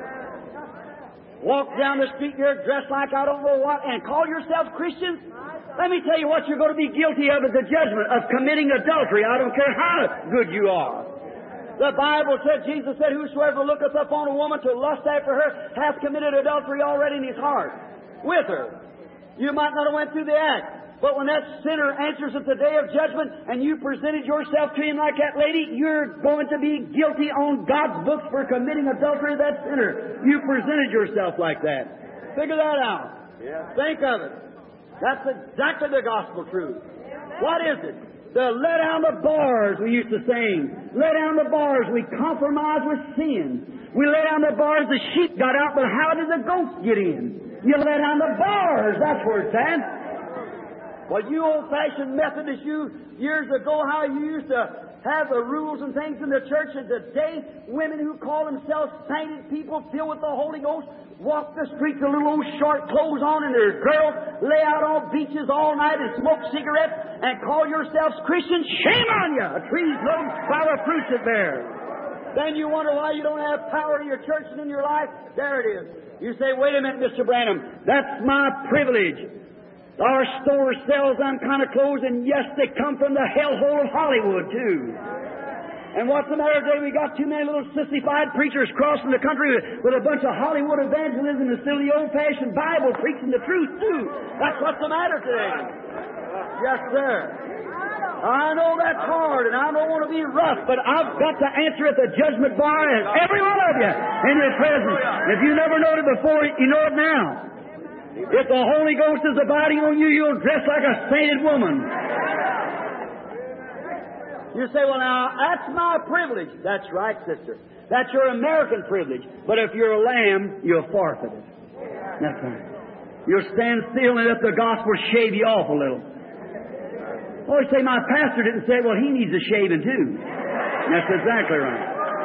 Speaker 2: Walk down the street here dressed like I don't know what and call yourselves Christians? Let me tell you what you're going to be guilty of at the judgment, of committing adultery. I don't care how good you are. The Bible said, Jesus said, whosoever looketh upon a woman to lust after her hath committed adultery already in his heart with her. You might not have went through the act, but when that sinner answers at the day of judgment and you presented yourself to him like that lady, you're going to be guilty on God's books for committing adultery with that sinner. You presented yourself like that. Figure that out. Yeah. Think of it. That's exactly the gospel truth. What is it? The let down the bars, we used to sing. Let down the bars, we compromise with sin. We let down the bars, the sheep got out, but how did the goats get in? You let down the bars, that's where it's at. Well, you old-fashioned Methodists, you years ago, how you used to have the rules and things in the church, and today, women who call themselves sainted people filled with the Holy Ghost walk the streets with little old short clothes on, and their girls lay out on beaches all night and smoke cigarettes and call yourselves Christians. Shame on you! A tree's no flower fruits it bears. Then you wonder why you don't have power in your church and in your life. There it is. You say, wait a minute, Mister Branham, that's my privilege. Our store sells them kind of clothes, and yes, they come from the hellhole of Hollywood, too. And what's the matter today? We got too many little sissified preachers crossing the country with, with a bunch of Hollywood evangelism instead of the old-fashioned Bible preaching the truth, too. That's what's the matter today. Yes, sir. I know that's hard, and I don't want to be rough, but I've got to answer at the judgment bar, and every one of you in your presence. If you never known it before, you know it now. If the Holy Ghost is abiding on you, you'll dress like a sainted woman. You say, well, now, that's my privilege. That's right, sister. That's your American privilege. But if you're a lamb, you'll forfeit it. That's right. You'll stand still and let the gospel shave you off a little. Or you say, my pastor didn't say, well, he needs a shaving too. That's exactly right.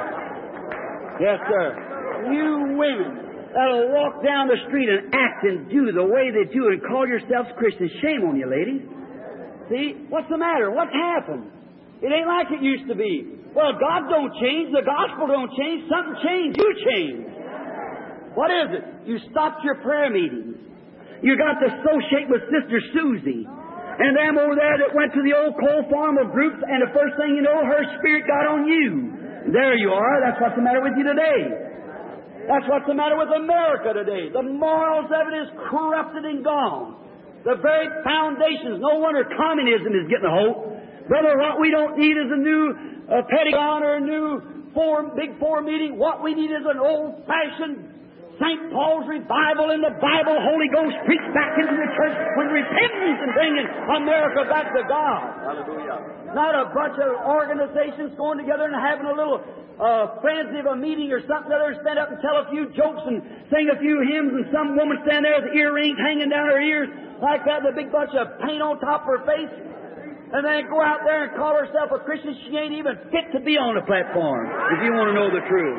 Speaker 2: Yes, sir. You women that'll walk down the street and act and do the way they do and call yourselves Christians. Shame on you, ladies. See? What's the matter? What's happened? It ain't like it used to be. Well, God don't change. The gospel don't change. Something changed. You changed. What is it? You stopped your prayer meetings. You got to associate with Sister Susie. And them over there that went to the old coal farm of groups, and the first thing you know, her spirit got on you. There you are. That's what's the matter with you today. That's what's the matter with America today. The morals of it is corrupted and gone. The very foundations. No wonder communism is getting a hold. Brother, what we don't need is a new uh, Pentagon or a new four, big four meeting. What we need is an old-fashioned Saint Paul's revival in the Bible, Holy Ghost preached back into the church with repentance and bringing America back to God. Hallelujah. Not a bunch of organizations going together and having a little uh, frenzy of a meeting or something that other, stand up and tell a few jokes and sing a few hymns, and some woman stand there with earrings hanging down her ears like that, with a big bunch of paint on top of her face. And then go out there and call herself a Christian. She ain't even fit to be on the platform, if you want to know the truth.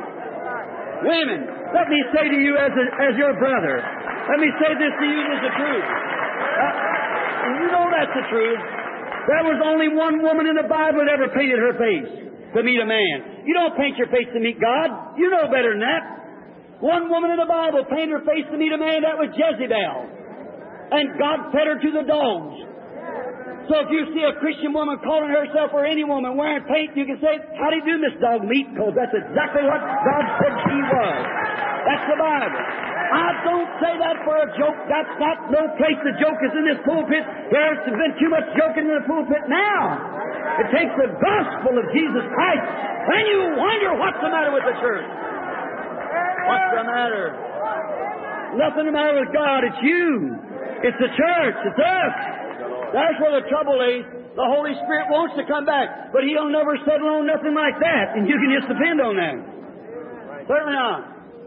Speaker 2: Women, let me say to you as a, as your brother, let me say this to you as the truth. Uh, you know that's the truth. There was only one woman in the Bible that ever painted her face to meet a man. You don't paint your face to meet God. You know better than that. One woman in the Bible painted her face to meet a man. That was Jezebel. And God fed her to the dogs. So if you see a Christian woman calling herself or any woman wearing paint, you can say, how do you do, Miss Dog Meat? Because that's exactly what God said she was. That's the Bible. I don't say that for a joke. That's not no place the joke is in this pulpit. There's been too much joking in the pulpit now. It takes the gospel of Jesus Christ. Then you wonder what's the matter with the church. What's the matter? Nothing the matter with God. It's you. It's the church. It's us. That's where the trouble is. The Holy Spirit wants to come back, but He'll never settle on nothing like that, and you can just depend on that. Certainly not.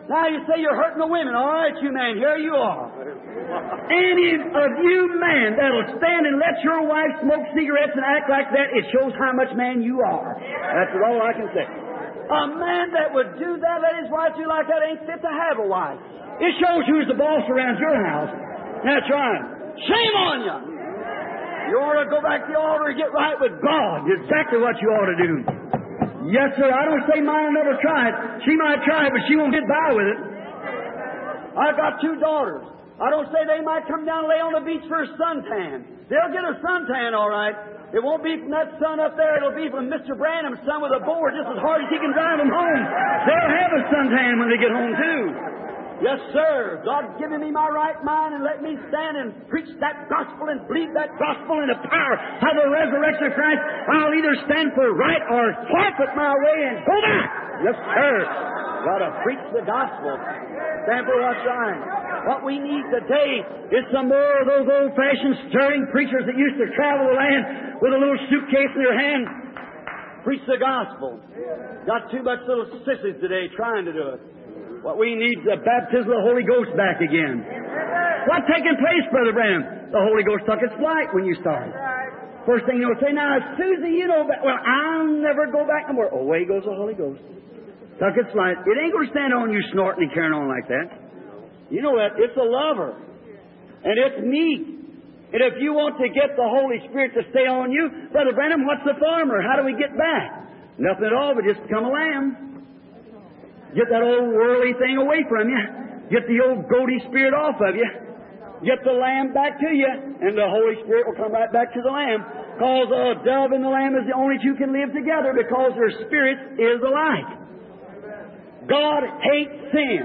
Speaker 2: Now you say you're hurting the women. All right, you man, here you are. Any of you men that'll stand and let your wife smoke cigarettes and act like that, it shows how much man you are. That's all I can say. A man that would do that, let his wife do like that, ain't fit to have a wife. It shows who's the boss around your house. That's right. Shame on you. You ought to go back to the altar and get right with God. Exactly what you ought to do. Yes, sir. I don't say mine will never try it. She might try it, but she won't get by with it. I've got two daughters. I don't say they might come down and lay on the beach for a suntan. They'll get a suntan, all right. It won't be from that sun up there. It'll be from Mister Branham's son with a board just as hard as he can drive them home. They'll have a suntan when they get home, too. Yes, sir. God's given me my right mind and let me stand and preach that gospel and believe that gospel in the power of the resurrection of Christ. I'll either stand for right or forfeit my way and go back. Yes, sir. Gotta preach the gospel. Stand for what's right. What we need today is some more of those old-fashioned stirring preachers that used to travel the land with a little suitcase in their hand. Preach the gospel. Got too much little sissies today trying to do it. What we need is the baptism of the Holy Ghost back again. What's taking place, Brother Branham? The Holy Ghost took its flight when you started. First thing you'll say, now, Susie, you know, well, I'll never go back no more. Away goes the Holy Ghost. Took its flight. It ain't going to stand on you snorting and carrying on like that. You know that. It's a lover. And it's meat. And if you want to get the Holy Spirit to stay on you, Brother Branham, what's the farmer? How do we get back? Nothing at all but just become a lamb. Get that old worldly thing away from you. Get the old goaty spirit off of you. Get the lamb back to you, and the Holy Spirit will come right back to the lamb. Because a dove and the lamb is the only two can live together because their spirit is alike. God hates sin.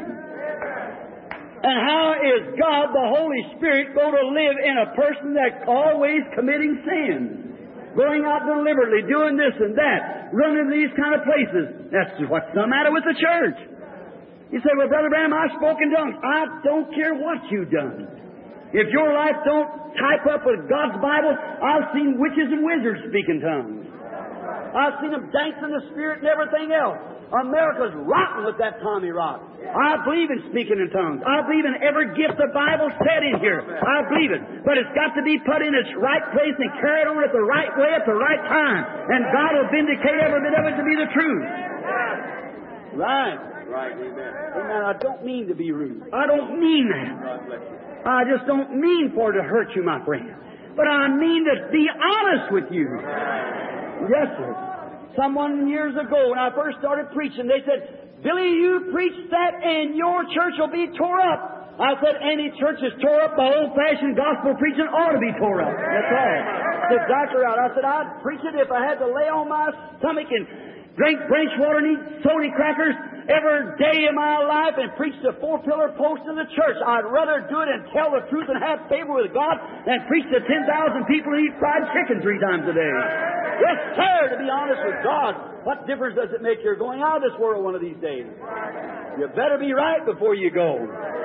Speaker 2: And how is God, the Holy Spirit, going to live in a person that's always committing sin? Going out deliberately, doing this and that, running to these kind of places. That's what's the matter with the church. You say, well, Brother Branham, I've spoken tongues. I don't care what you've done. If your life don't type up with God's Bible, I've seen witches and wizards speak in tongues. I've seen them dance in the Spirit and everything else. America's rotten with that Tommy Rock. I believe in speaking in tongues. I believe in every gift the Bible said in here. I believe it. But it's got to be put in its right place and carried on it the right way at the right time. And God will vindicate every bit of it to be the truth. Right. Right. Amen. Amen. I don't mean to be rude. I don't mean that. I just don't mean for to hurt you, my friend. But I mean to be honest with you. Yes, sir. Someone years ago, when I first started preaching, they said, Billy, you preach that and your church will be tore up. I said, any church is tore up by old-fashioned gospel preaching ought to be tore up. That's all. That's exactly right. I said, I'd preach it if I had to lay on my stomach and drink branch water and eat Sony crackers every day of my life and preach the four-pillar post in the church. I'd rather do it and tell the truth and have favor with God than preach to ten thousand people and eat fried chicken three times a day. Yes, sir, to be honest with God. What difference does it make you're going out of this world one of these days? You better be right before you go.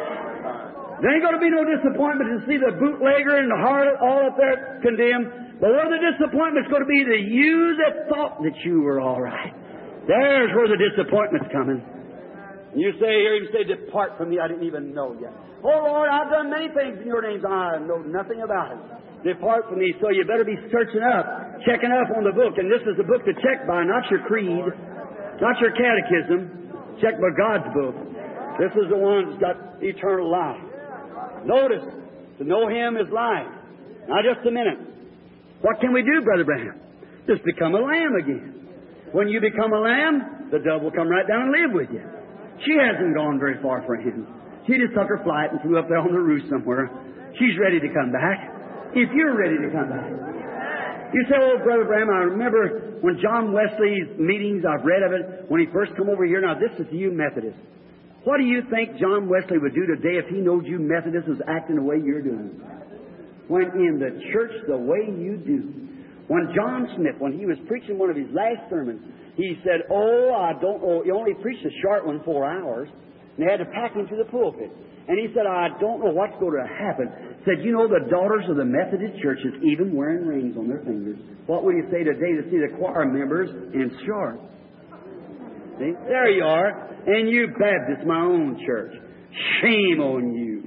Speaker 2: There ain't going to be no disappointment to see the bootlegger and the harlot all up there condemned. But where the disappointment's going to be to you that thought that you were all right. There's where the disappointment's coming. You say here, you say, depart from me, I didn't even know yet. Oh, Lord, I've done many things in your name. I know nothing about it. Depart from me. So you better be searching up, checking up on the book. And this is the book to check by, not your creed, not your catechism. Check by God's book. This is the one that's got eternal life. Notice, to know Him is life. Now, just a minute. What can we do, Brother Branham? Just become a lamb again. When you become a lamb, the dove will come right down and live with you. She hasn't gone very far from Him. She just took her flight and flew up there on the roof somewhere. She's ready to come back. If you're ready to come back. You say, oh, Brother Branham, I remember when John Wesley's meetings, I've read of it, when he first come over here. Now, this is you Methodists. What do you think John Wesley would do today if he knowed you Methodists was acting the way you're doing? When in the church the way you do. When John Smith, when he was preaching one of his last sermons, he said, oh, I don't know, he only preached a short one, four hours, and they had to pack him to the pulpit. And he said, I don't know what's going to happen. Said, you know, the daughters of the Methodist churches even wearing rings on their fingers. What would you say today to see the choir members in shorts? See? There you are. And you Baptists, my own church. Shame on you.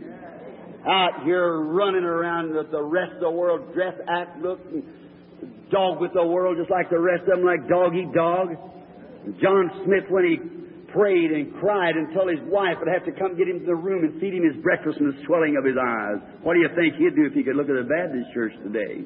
Speaker 2: Out here running around with the rest of the world, dress, act, look, and dog with the world just like the rest of them, like dog eat dog. John Smith, when he prayed and cried until his wife would have to come get him to the room and feed him his breakfast from the swelling of his eyes. What do you think he'd do if he could look at the Baptist church today?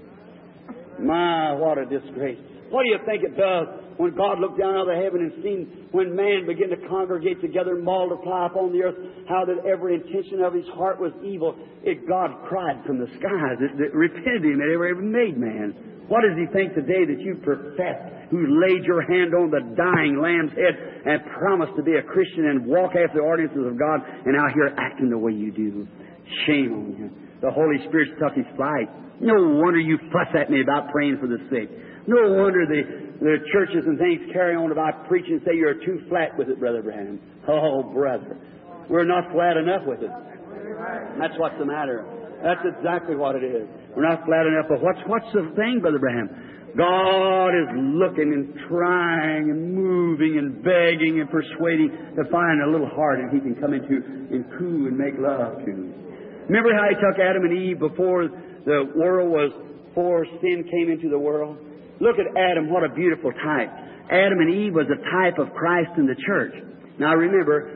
Speaker 2: My, what a disgrace. What do you think it does when God looked down out of heaven and seen when man began to congregate together and multiply upon the earth, how that every intention of his heart was evil? It God cried from the skies. It, it repented him that ever, ever made man. What does he think today that you profess, who laid your hand on the dying lamb's head and promised to be a Christian and walk after the ordinances of God, and out here acting the way you do? Shame on you. The Holy Spirit took his flight. No wonder you fuss at me about praying for the sick. No wonder the, the churches and things carry on about preaching and say you're too flat with it, Brother Branham. Oh, brother, we're not flat enough with it. That's what's the matter. That's exactly what it is. We're not flat enough. But what's what's the thing, Brother Branham? God is looking and trying and moving and begging and persuading to find a little heart that He can come into and coo and make love to. Remember how He took Adam and Eve before the world was, before sin came into the world? Look at Adam, what a beautiful type. Adam and Eve was a type of Christ in the church. Now remember,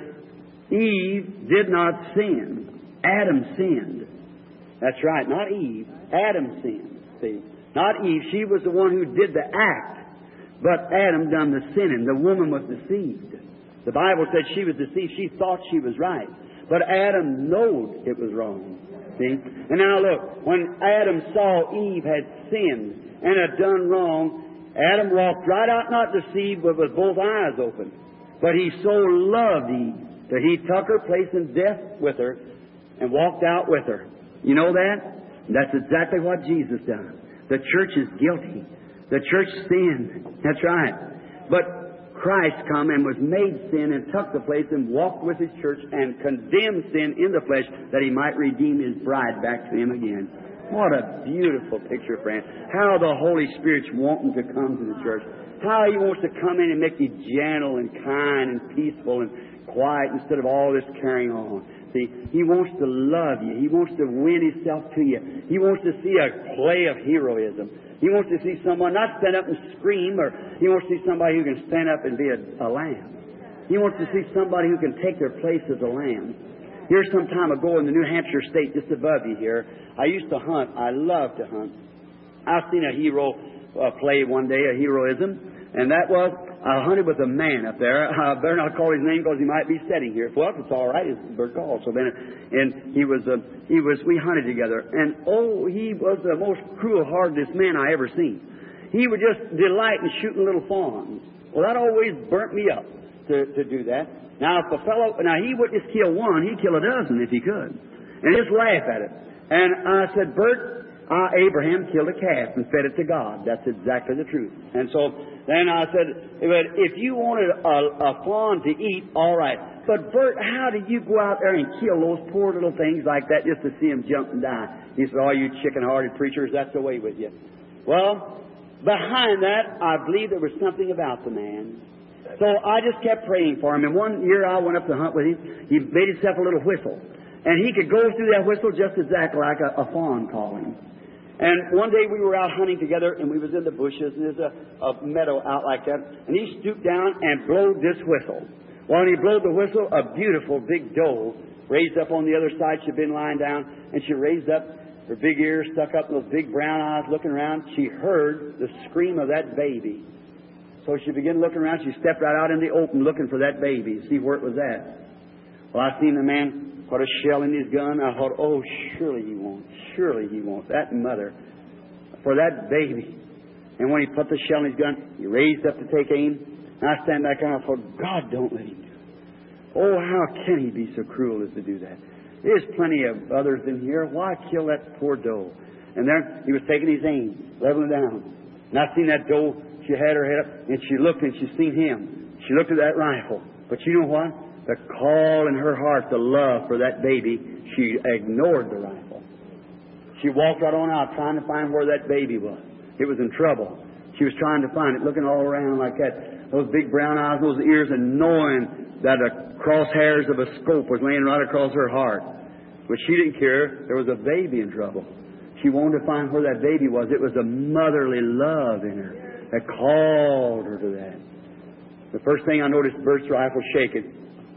Speaker 2: Eve did not sin. Adam sinned. That's right, not Eve. Adam sinned. See, not Eve. She was the one who did the act. But Adam done the sinning. The woman was deceived. The Bible said she was deceived. She thought she was right. But Adam knowed it was wrong. See? And now look, when Adam saw Eve had sinned and had done wrong, Adam walked right out, not deceived, but with both eyes open. But he so loved Eve that he took her, placed in death with her, and walked out with her. You know that? That's exactly what Jesus done. The church is guilty. The church sinned. That's right. But Christ come and was made sin and took the place and walked with His church and condemned sin in the flesh that He might redeem His bride back to Him again. What a beautiful picture, friend. How the Holy Spirit's wanting to come to the church. How He wants to come in and make you gentle and kind and peaceful and quiet instead of all this carrying on. See, He wants to love you. He wants to win Himself to you. He wants to see a play of heroism. He wants to see someone not stand up and scream, or He wants to see somebody who can stand up and be a, a lamb. He wants to see somebody who can take their place as a lamb. Here some time ago in the New Hampshire state, just above you here, I used to hunt. I love to hunt. I've seen a hero uh, play one day, a heroism, and that was, I hunted with a man up there. I better not call his name because he might be sitting here. Well, if it's all right, it's bird call. So then, and he was, uh, he was, we hunted together. And oh, he was the most cruel, hardest man I ever seen. He would just delight in shooting little fawns. Well, that always burnt me up to, to do that. Now, if a fellow, now he wouldn't just kill one, he'd kill a dozen if he could. And just laugh at it. And I said, Bert, uh, Abraham killed a calf and fed it to God. That's exactly the truth. And so then I said, but if you wanted a, a fawn to eat, all right. But Bert, how did you go out there and kill those poor little things like that just to see them jump and die? He said, oh, you chicken-hearted preachers, that's the way with you. Well, behind that, I believe there was something about the man. So I just kept praying for him. And one year I went up to hunt with him. He made himself a little whistle. And he could go through that whistle just exactly like a, a fawn calling. And one day we were out hunting together, and we was in the bushes, and there's a, a meadow out like that. And he stooped down and blowed this whistle. Well, when he blowed the whistle, a beautiful big doe raised up on the other side. She'd been lying down, and she raised up, her big ears stuck up, and those big brown eyes looking around. She heard the scream of that baby. So she began looking around. She stepped right out in the open looking for that baby to see where it was at. Well, I seen the man put a shell in his gun. I thought, oh, surely he won't. Surely he won't. That mother, for that baby. And when he put the shell in his gun, he raised up to take aim. And I stand back and I thought, God, don't let him do it. Oh, how can he be so cruel as to do that? There's plenty of others in here. Why kill that poor doe? And there he was taking his aim, leveling down. And I seen that doe. She had her head up, and she looked, and she seen him. She looked at that rifle. But you know what? The call in her heart, the love for that baby, she ignored the rifle. She walked right on out trying to find where that baby was. It was in trouble. She was trying to find it, looking all around like that. those big brown eyes, those ears, and knowing that the crosshairs of a scope was laying right across her heart. But she didn't care. There was a baby in trouble. She wanted to find where that baby was. It was a motherly love in her that called her to that. The first thing I noticed, Bert's rifle shaking.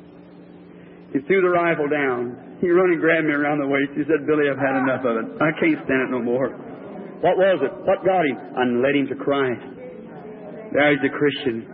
Speaker 2: He threw the rifle down. He run and grabbed me around the waist. He said, "Billy, I've had enough of it. I can't stand it no more." What was it? What got him? I led him to Christ. There he's a Christian.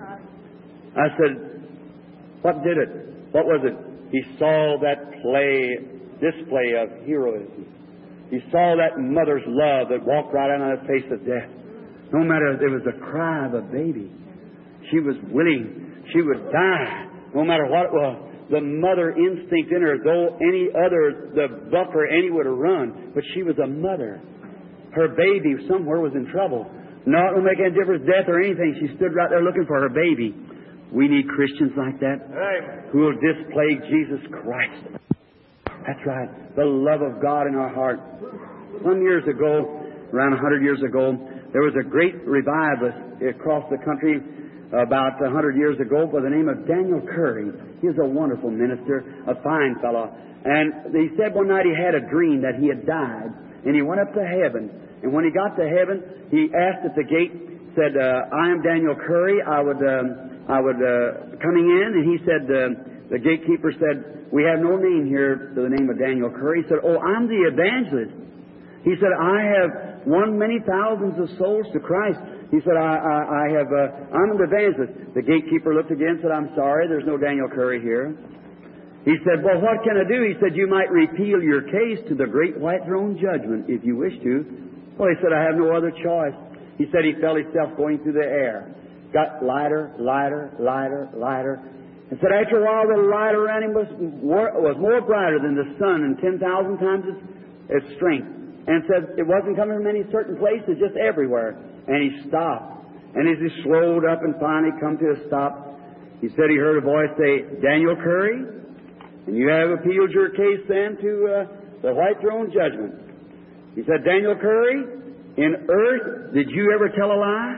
Speaker 2: I said, "What did it? What was it?" He saw that play, display of heroism. He saw that mother's love that walked right out on the face of death. No matter if it was the cry of a baby, she was willing. She would die, no matter what it was. The mother instinct in her, though any other, the buck or any would have run, but she was a mother. Her baby somewhere was in trouble. Not to make any difference, death or anything. She stood right there looking for her baby. We need Christians like that who will display Jesus Christ. That's right. The love of God in our heart. Some years ago, around a hundred years ago, there was a great revivalist across the country about a hundred years ago by the name of Daniel Curry. He was a wonderful minister, a fine fellow. And he said one night he had a dream that he had died, and he went up to heaven. And when he got to heaven, he asked at the gate, said, uh, "I am Daniel Curry. I would, um, I would uh, coming in." And he said, uh, the gatekeeper said, "We have no name here to the name of Daniel Curry." He said, "Oh, I'm the evangelist." He said, "I have won many thousands of souls to Christ." He said, I, I, I have, uh, I'm an evangelist." The gatekeeper looked again and said, "I'm sorry, there's no Daniel Curry here." He said, "Well, what can I do?" He said, "You might repeal your case to the great white throne judgment if you wish to." Well, he said, "I have no other choice." He said he felt himself going through the air. Got lighter, lighter, lighter, lighter. And said after a while the light around him was more, was more brighter than the sun and ten thousand times its, its strength. And said it wasn't coming from any certain place, it's just everywhere. And he stopped. And as he slowed up and finally come to a stop, he said he heard a voice say, "Daniel Curry, and you have appealed your case then to uh, the white throne judgment." He said, "Daniel Curry, in earth, did you ever tell a lie?"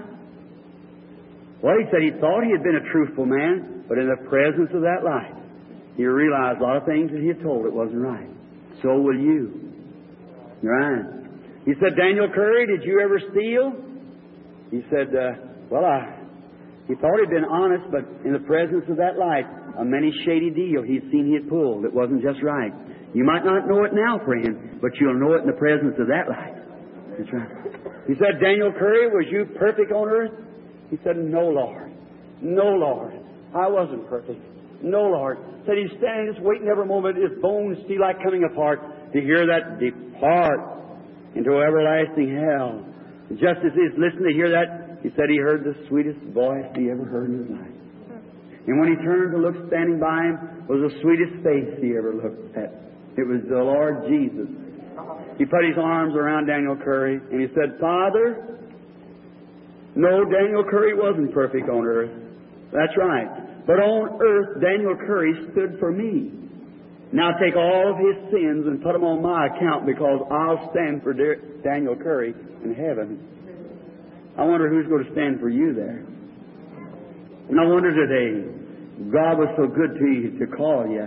Speaker 2: Well, he said he thought he had been a truthful man, but in the presence of that light, he realized a lot of things that he had told it wasn't right. So will you. Right. He said, "Daniel Curry, did you ever steal?" He said, uh, well, I, he thought he'd been honest, but in the presence of that light, a many shady deal he'd seen he had pulled that wasn't just right. You might not know it now, friend, but you'll know it in the presence of that light. That's right. He said, "Daniel Curry, was you perfect on earth?" He said, "No, Lord. No, Lord. I wasn't perfect. No, Lord." Said he's standing just waiting every moment, his bones still like coming apart, to hear that depart into everlasting hell. Just as he's listening to hear that, he said he heard the sweetest voice he ever heard in his life. And when he turned to look, standing by him was the sweetest face he ever looked at. It was the Lord Jesus. He put his arms around Daniel Curry and he said, "Father, no, Daniel Curry wasn't perfect on earth. That's right. But on earth, Daniel Curry stood for me. Now take all of his sins and put them on my account, because I'll stand for Daniel Curry in heaven." I wonder who's going to stand for you there. And I wonder today, God was so good to you to call you,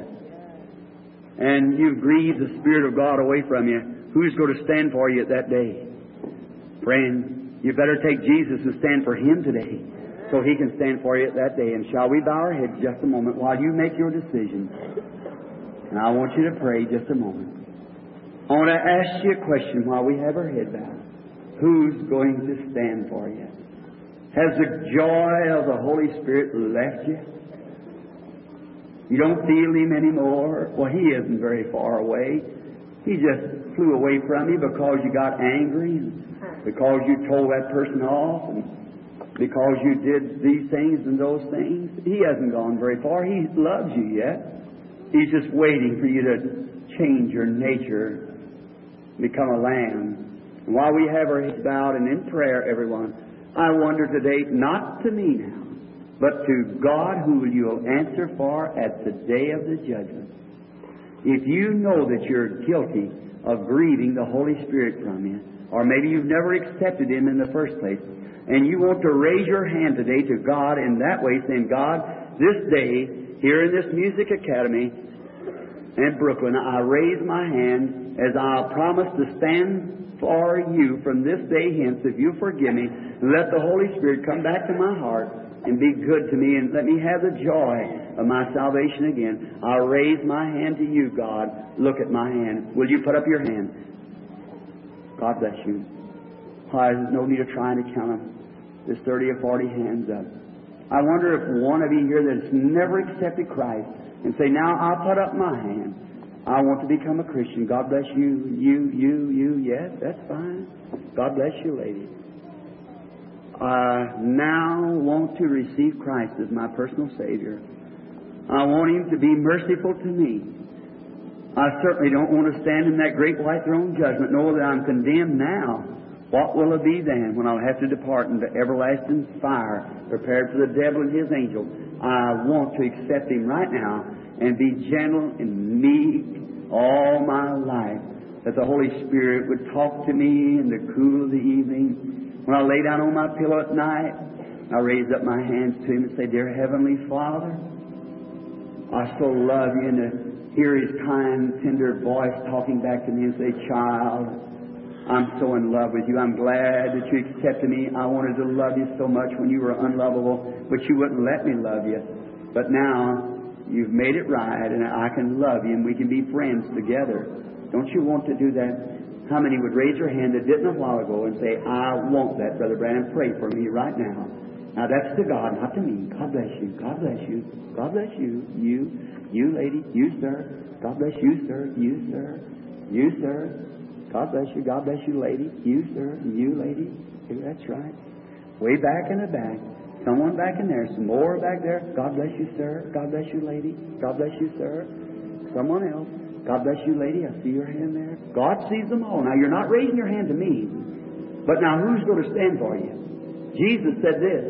Speaker 2: and you've grieved the Spirit of God away from you. Who's going to stand for you at that day? Friend, you better take Jesus and stand for Him today, so He can stand for you at that day. And shall we bow our heads just a moment while you make your decision? And I want you to pray just a moment. I want to ask you a question while we have our head bowed. Who's going to stand for you? Has the joy of the Holy Spirit left you? You don't feel Him anymore? Well, He isn't very far away. He just flew away from you because you got angry, and because you told that person off, and because you did these things and those things. He hasn't gone very far. He loves you yet. He's just waiting for you to change your nature, become a lamb. And while we have our heads bowed and in prayer, everyone, I wonder today, not to me now, but to God who you'll answer for at the day of the judgment. If you know that you're guilty of grieving the Holy Spirit from you, or maybe you've never accepted Him in the first place, and you want to raise your hand today to God in that way, saying, God, this day, here in this Music Academy in Brooklyn, I raise my hand as I promise to stand for you from this day hence, if you forgive me, and let the Holy Spirit come back to my heart and be good to me, and let me have the joy of my salvation again. I raise my hand to you, God. Look at my hand. Will you put up your hand? God bless you. Why, there's no need of trying to count them. There's thirty or forty hands up. I wonder if one of you here that's never accepted Christ and say, now I'll put up my hand. I want to become a Christian. God bless you, you, you, you. Yes, that's fine. God bless you, lady. I now want to receive Christ as my personal Savior. I want Him to be merciful to me. I certainly don't want to stand in that great white throne judgment, know that I'm condemned now. What will it be then when I'll have to depart into everlasting fire prepared for the devil and his angels? I want to accept Him right now and be gentle and meek all my life, that the Holy Spirit would talk to me in the cool of the evening. When I lay down on my pillow at night, I raise up my hands to Him and say, Dear Heavenly Father, I so love You, and to hear His kind, tender voice talking back to me and say, Child, I'm so in love with You. I'm glad that You accepted me. I wanted to love You so much when You were unlovable, but You wouldn't let me love You. But now You've made it right, and I can love You, and we can be friends together. Don't you want to do that? How many would raise your hand that didn't a while ago and say, I want that, Brother Branham. Pray for me right now. Now that's to God, not to me. God bless you. God bless you. God bless you. You, you lady, you sir. God bless you, sir. You, sir. You, sir. God bless you. God bless you, lady. You, sir. You, lady. That's right. Way back in the back. Someone back in there. Some more back there. God bless you, sir. God bless you, lady. God bless you, sir. Someone else. God bless you, lady. I see your hand there. God sees them all. Now, you're not raising your hand to me. But now, who's going to stand for you? Jesus said this,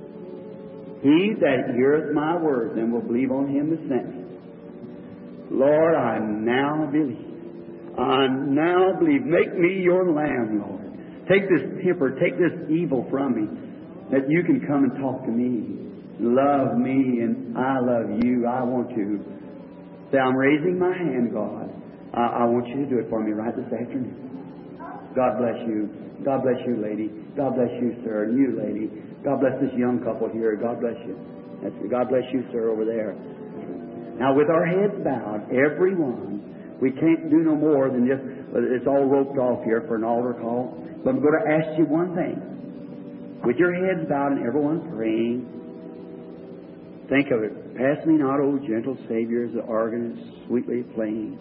Speaker 2: He that heareth my words and will believe on Him that sent me. Lord, I now believe. I now believe. Make me Your lamb, Lord. Take this temper, take this evil from me, that You can come and talk to me. Love me, and I love You. I want to. Say, I'm raising my hand, God. I, I want You to do it for me right this afternoon. God bless you. God bless you, lady. God bless you, sir. And you, lady. God bless this young couple here. God bless you. That's, God bless you, sir, over there. Now, with our heads bowed, everyone, we can't do no more than just, it's all roped off here for an altar call. But I'm going to ask you one thing. With your heads bowed and everyone praying, think of it. Pass me not, O gentle Savior, as the organ is sweetly playing.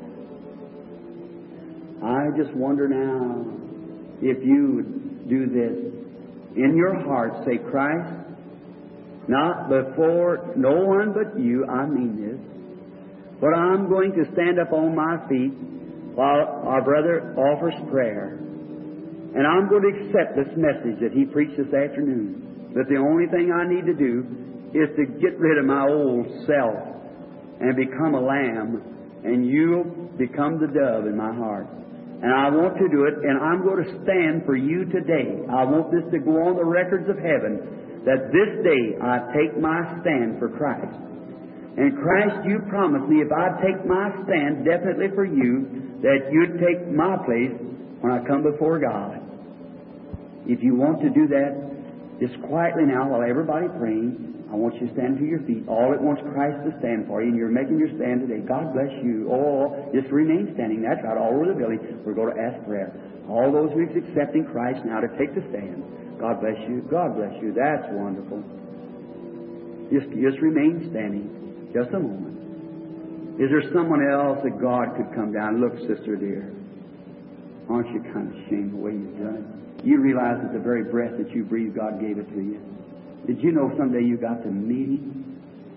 Speaker 2: I just wonder now if you would do this. In your heart, say, Christ, not before no one but You, I mean this, but I'm going to stand up on my feet while our brother offers prayer. And I'm going to accept this message that he preached this afternoon, that the only thing I need to do is to get rid of my old self and become a lamb, and You'll become the dove in my heart. And I want to do it, and I'm going to stand for You today. I want this to go on the records of heaven, that this day I take my stand for Christ. And Christ, You promised me if I take my stand definitely for You, that You'd take my place when I come before God. If you want to do that, just quietly now, while everybody praying, I want you to stand to your feet. All it wants Christ to stand for you, and you're making your stand today. God bless you. Oh, just remain standing. That's right, all over the building. We're going to ask prayer. All those who's accepting Christ now to take the stand. God bless you. God bless you. That's wonderful. Just, just remain standing. Just a moment. Is there someone else that God could come down? Look, sister dear, aren't you kind of ashamed the way you've done it? You realize that the very breath that you breathe, God gave it to you. Did you know someday you got to meet Him?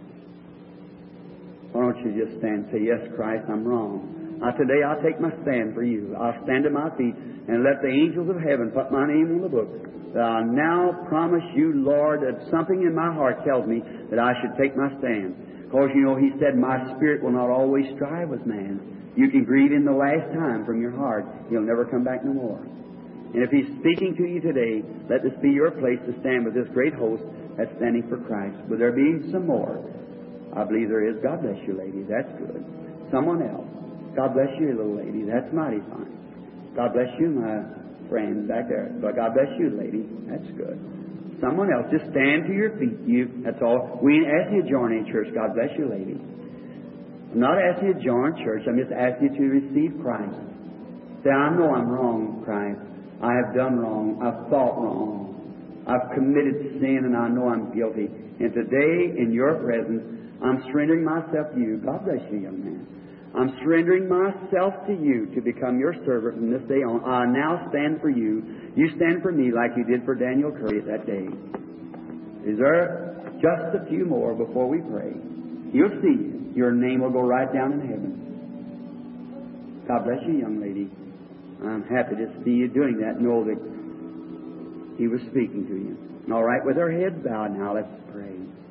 Speaker 2: Why don't you just stand and say, Yes, Christ, I'm wrong. Now, today I'll take my stand for You. I'll stand at my feet and let the angels of heaven put my name on the book. I now promise You, Lord, that something in my heart tells me that I should take my stand. Because, you know, He said, my spirit will not always strive with man. You can grieve Him the last time from your heart. He'll never come back no more. And if He's speaking to you today, let this be your place to stand with this great host that's standing for Christ. Will there be some more? I believe there is. God bless you, lady. That's good. Someone else. God bless you, little lady. That's mighty fine. God bless you, my friend back there. But God bless you, lady. That's good. Someone else. Just stand to your feet. You. That's all. We ain't asking you to join any church. God bless you, lady. I'm not asking you to join church. I'm just asking you to receive Christ. Say, I know I'm wrong, Christ. I have done wrong. I've thought wrong. I've committed sin, and I know I'm guilty. And today, in your presence, I'm surrendering myself to you. God bless you, young man. I'm surrendering myself to you to become your servant from this day on. I now stand for you. You stand for me like you did for Daniel Curry at that day. Is there just a few more before we pray? You'll see. Your name will go right down in heaven. God bless you, young lady. I'm happy to see you doing that. Know that He was speaking to you. All right, with our heads bowed now, let's pray.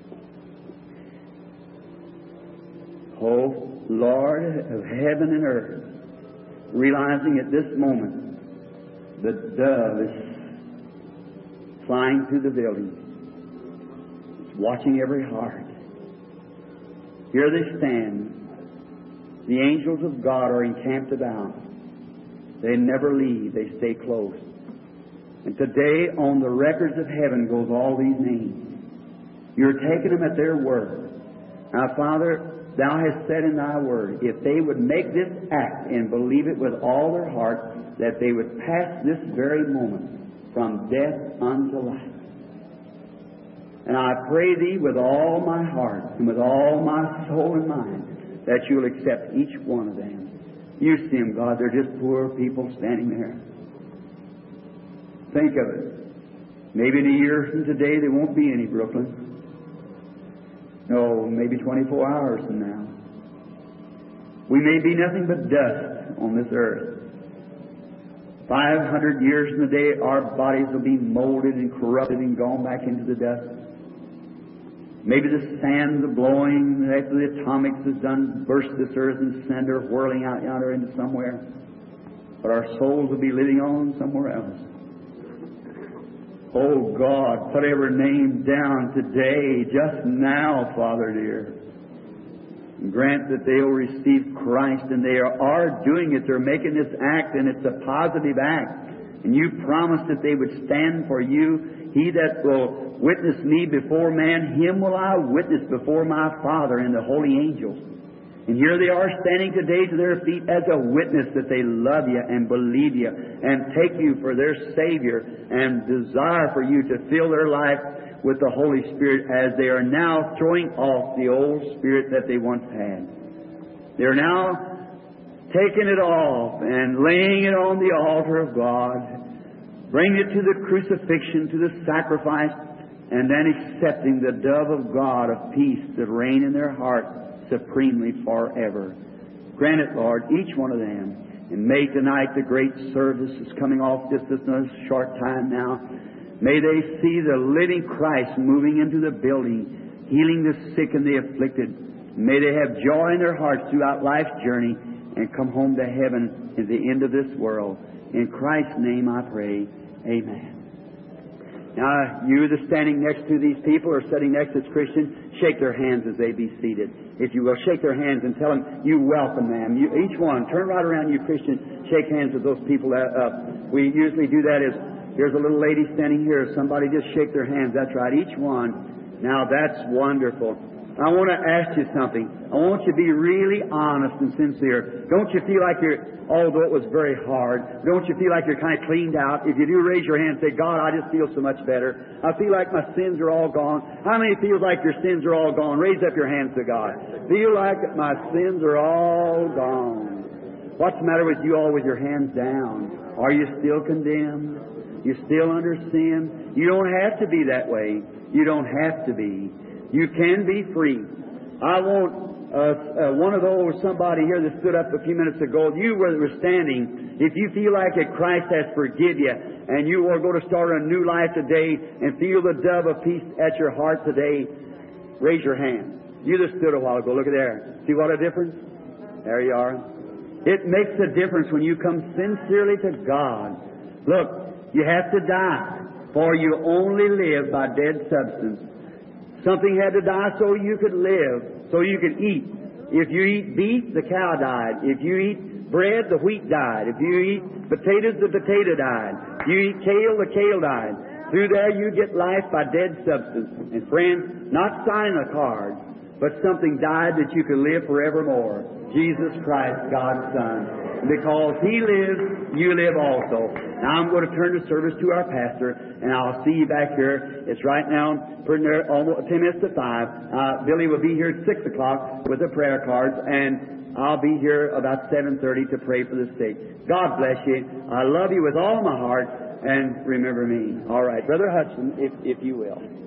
Speaker 2: Oh, Lord of heaven and earth, realizing at this moment the dove is flying through the building. It's watching every heart. Here they stand. The angels of God are encamped about. They never leave. They stay close. And today on the records of heaven goes all these names. You're taking them at their word. Now, Father, Thou hast said in Thy word, if they would make this act and believe it with all their heart, that they would pass this very moment from death unto life. And I pray Thee with all my heart and with all my soul and mind that You'll accept each one of them. You see them, God. They're just poor people standing there. Think of it. Maybe in a year from today there won't be any Brooklyn. No, maybe twenty-four hours from now. We may be nothing but dust on this earth. Five hundred years from the day, our bodies will be molded and corrupted and gone back into the dust. Maybe the sands are blowing after the atomics has done burst this earth and send her whirling out yonder into somewhere. But our souls will be living on somewhere else. Oh God, put every name down today, just now, Father dear. And grant that they'll receive Christ, and they are doing it. They're making this act, and it's a positive act. And You promised that they would stand for You. He that will witness Me before man, him will I witness before My Father and the holy angels. And here they are standing today to their feet as a witness that they love You and believe You and take You for their Savior and desire for You to fill their life with the Holy Spirit as they are now throwing off the old spirit that they once had. They're now taking it off and laying it on the altar of God, bringing it to the crucifixion, to the sacrifice, and then accepting the dove of God of peace that reign in their heart supremely forever. Grant it, Lord, each one of them. And may tonight the great service is coming off just this short time now. May they see the living Christ moving into the building, healing the sick and the afflicted. May they have joy in their hearts throughout life's journey and come home to heaven at the end of this world. In Christ's name I pray. Amen. Now, you that's standing next to these people or sitting next to this Christian, shake their hands as they be seated. If you will, shake their hands and tell them you welcome them. You, each one, turn right around, you Christian, shake hands with those people. That, uh, we usually do that as, here's a little lady standing here. Somebody just shake their hands. That's right, each one. Now, that's wonderful. I want to ask you something. I want you to be really honest and sincere. Don't you feel like you're, although it was very hard, don't you feel like you're kind of cleaned out? If you do, raise your hand and say, God, I just feel so much better. I feel like my sins are all gone. How many feel like your sins are all gone? Raise up your hands to God. Feel like my sins are all gone. What's the matter with you all with your hands down? Are you still condemned? You still under sin? You don't have to be that way. You don't have to be. You can be free. I want uh, uh, one of those, somebody here that stood up a few minutes ago, you were standing, if you feel like that Christ has forgiven you and you are going to start a new life today and feel the dove of peace at your heart today, raise your hand. You just stood a while ago. Look at there. See what a difference? There you are. It makes a difference when you come sincerely to God. Look, You have to die, for you only live by dead substance. Something had to die so you could live, so you could eat. If you eat beef, the cow died. If you eat bread, the wheat died. If you eat potatoes, the potato died. If you eat kale, the kale died. Through there you get life by dead substance. And friends, not signing a card, but something died that you could live forevermore. Jesus Christ, God's Son. Because He lives, you live also. Now I'm going to turn the service to our pastor, and I'll see you back here. It's right now pretty near almost ten minutes to five. Uh, Billy will be here at six o'clock with the prayer cards, and I'll be here about seven thirty to pray for the sick. God bless you. I love you with all my heart, and remember me. All right, Brother Hudson, if if you will.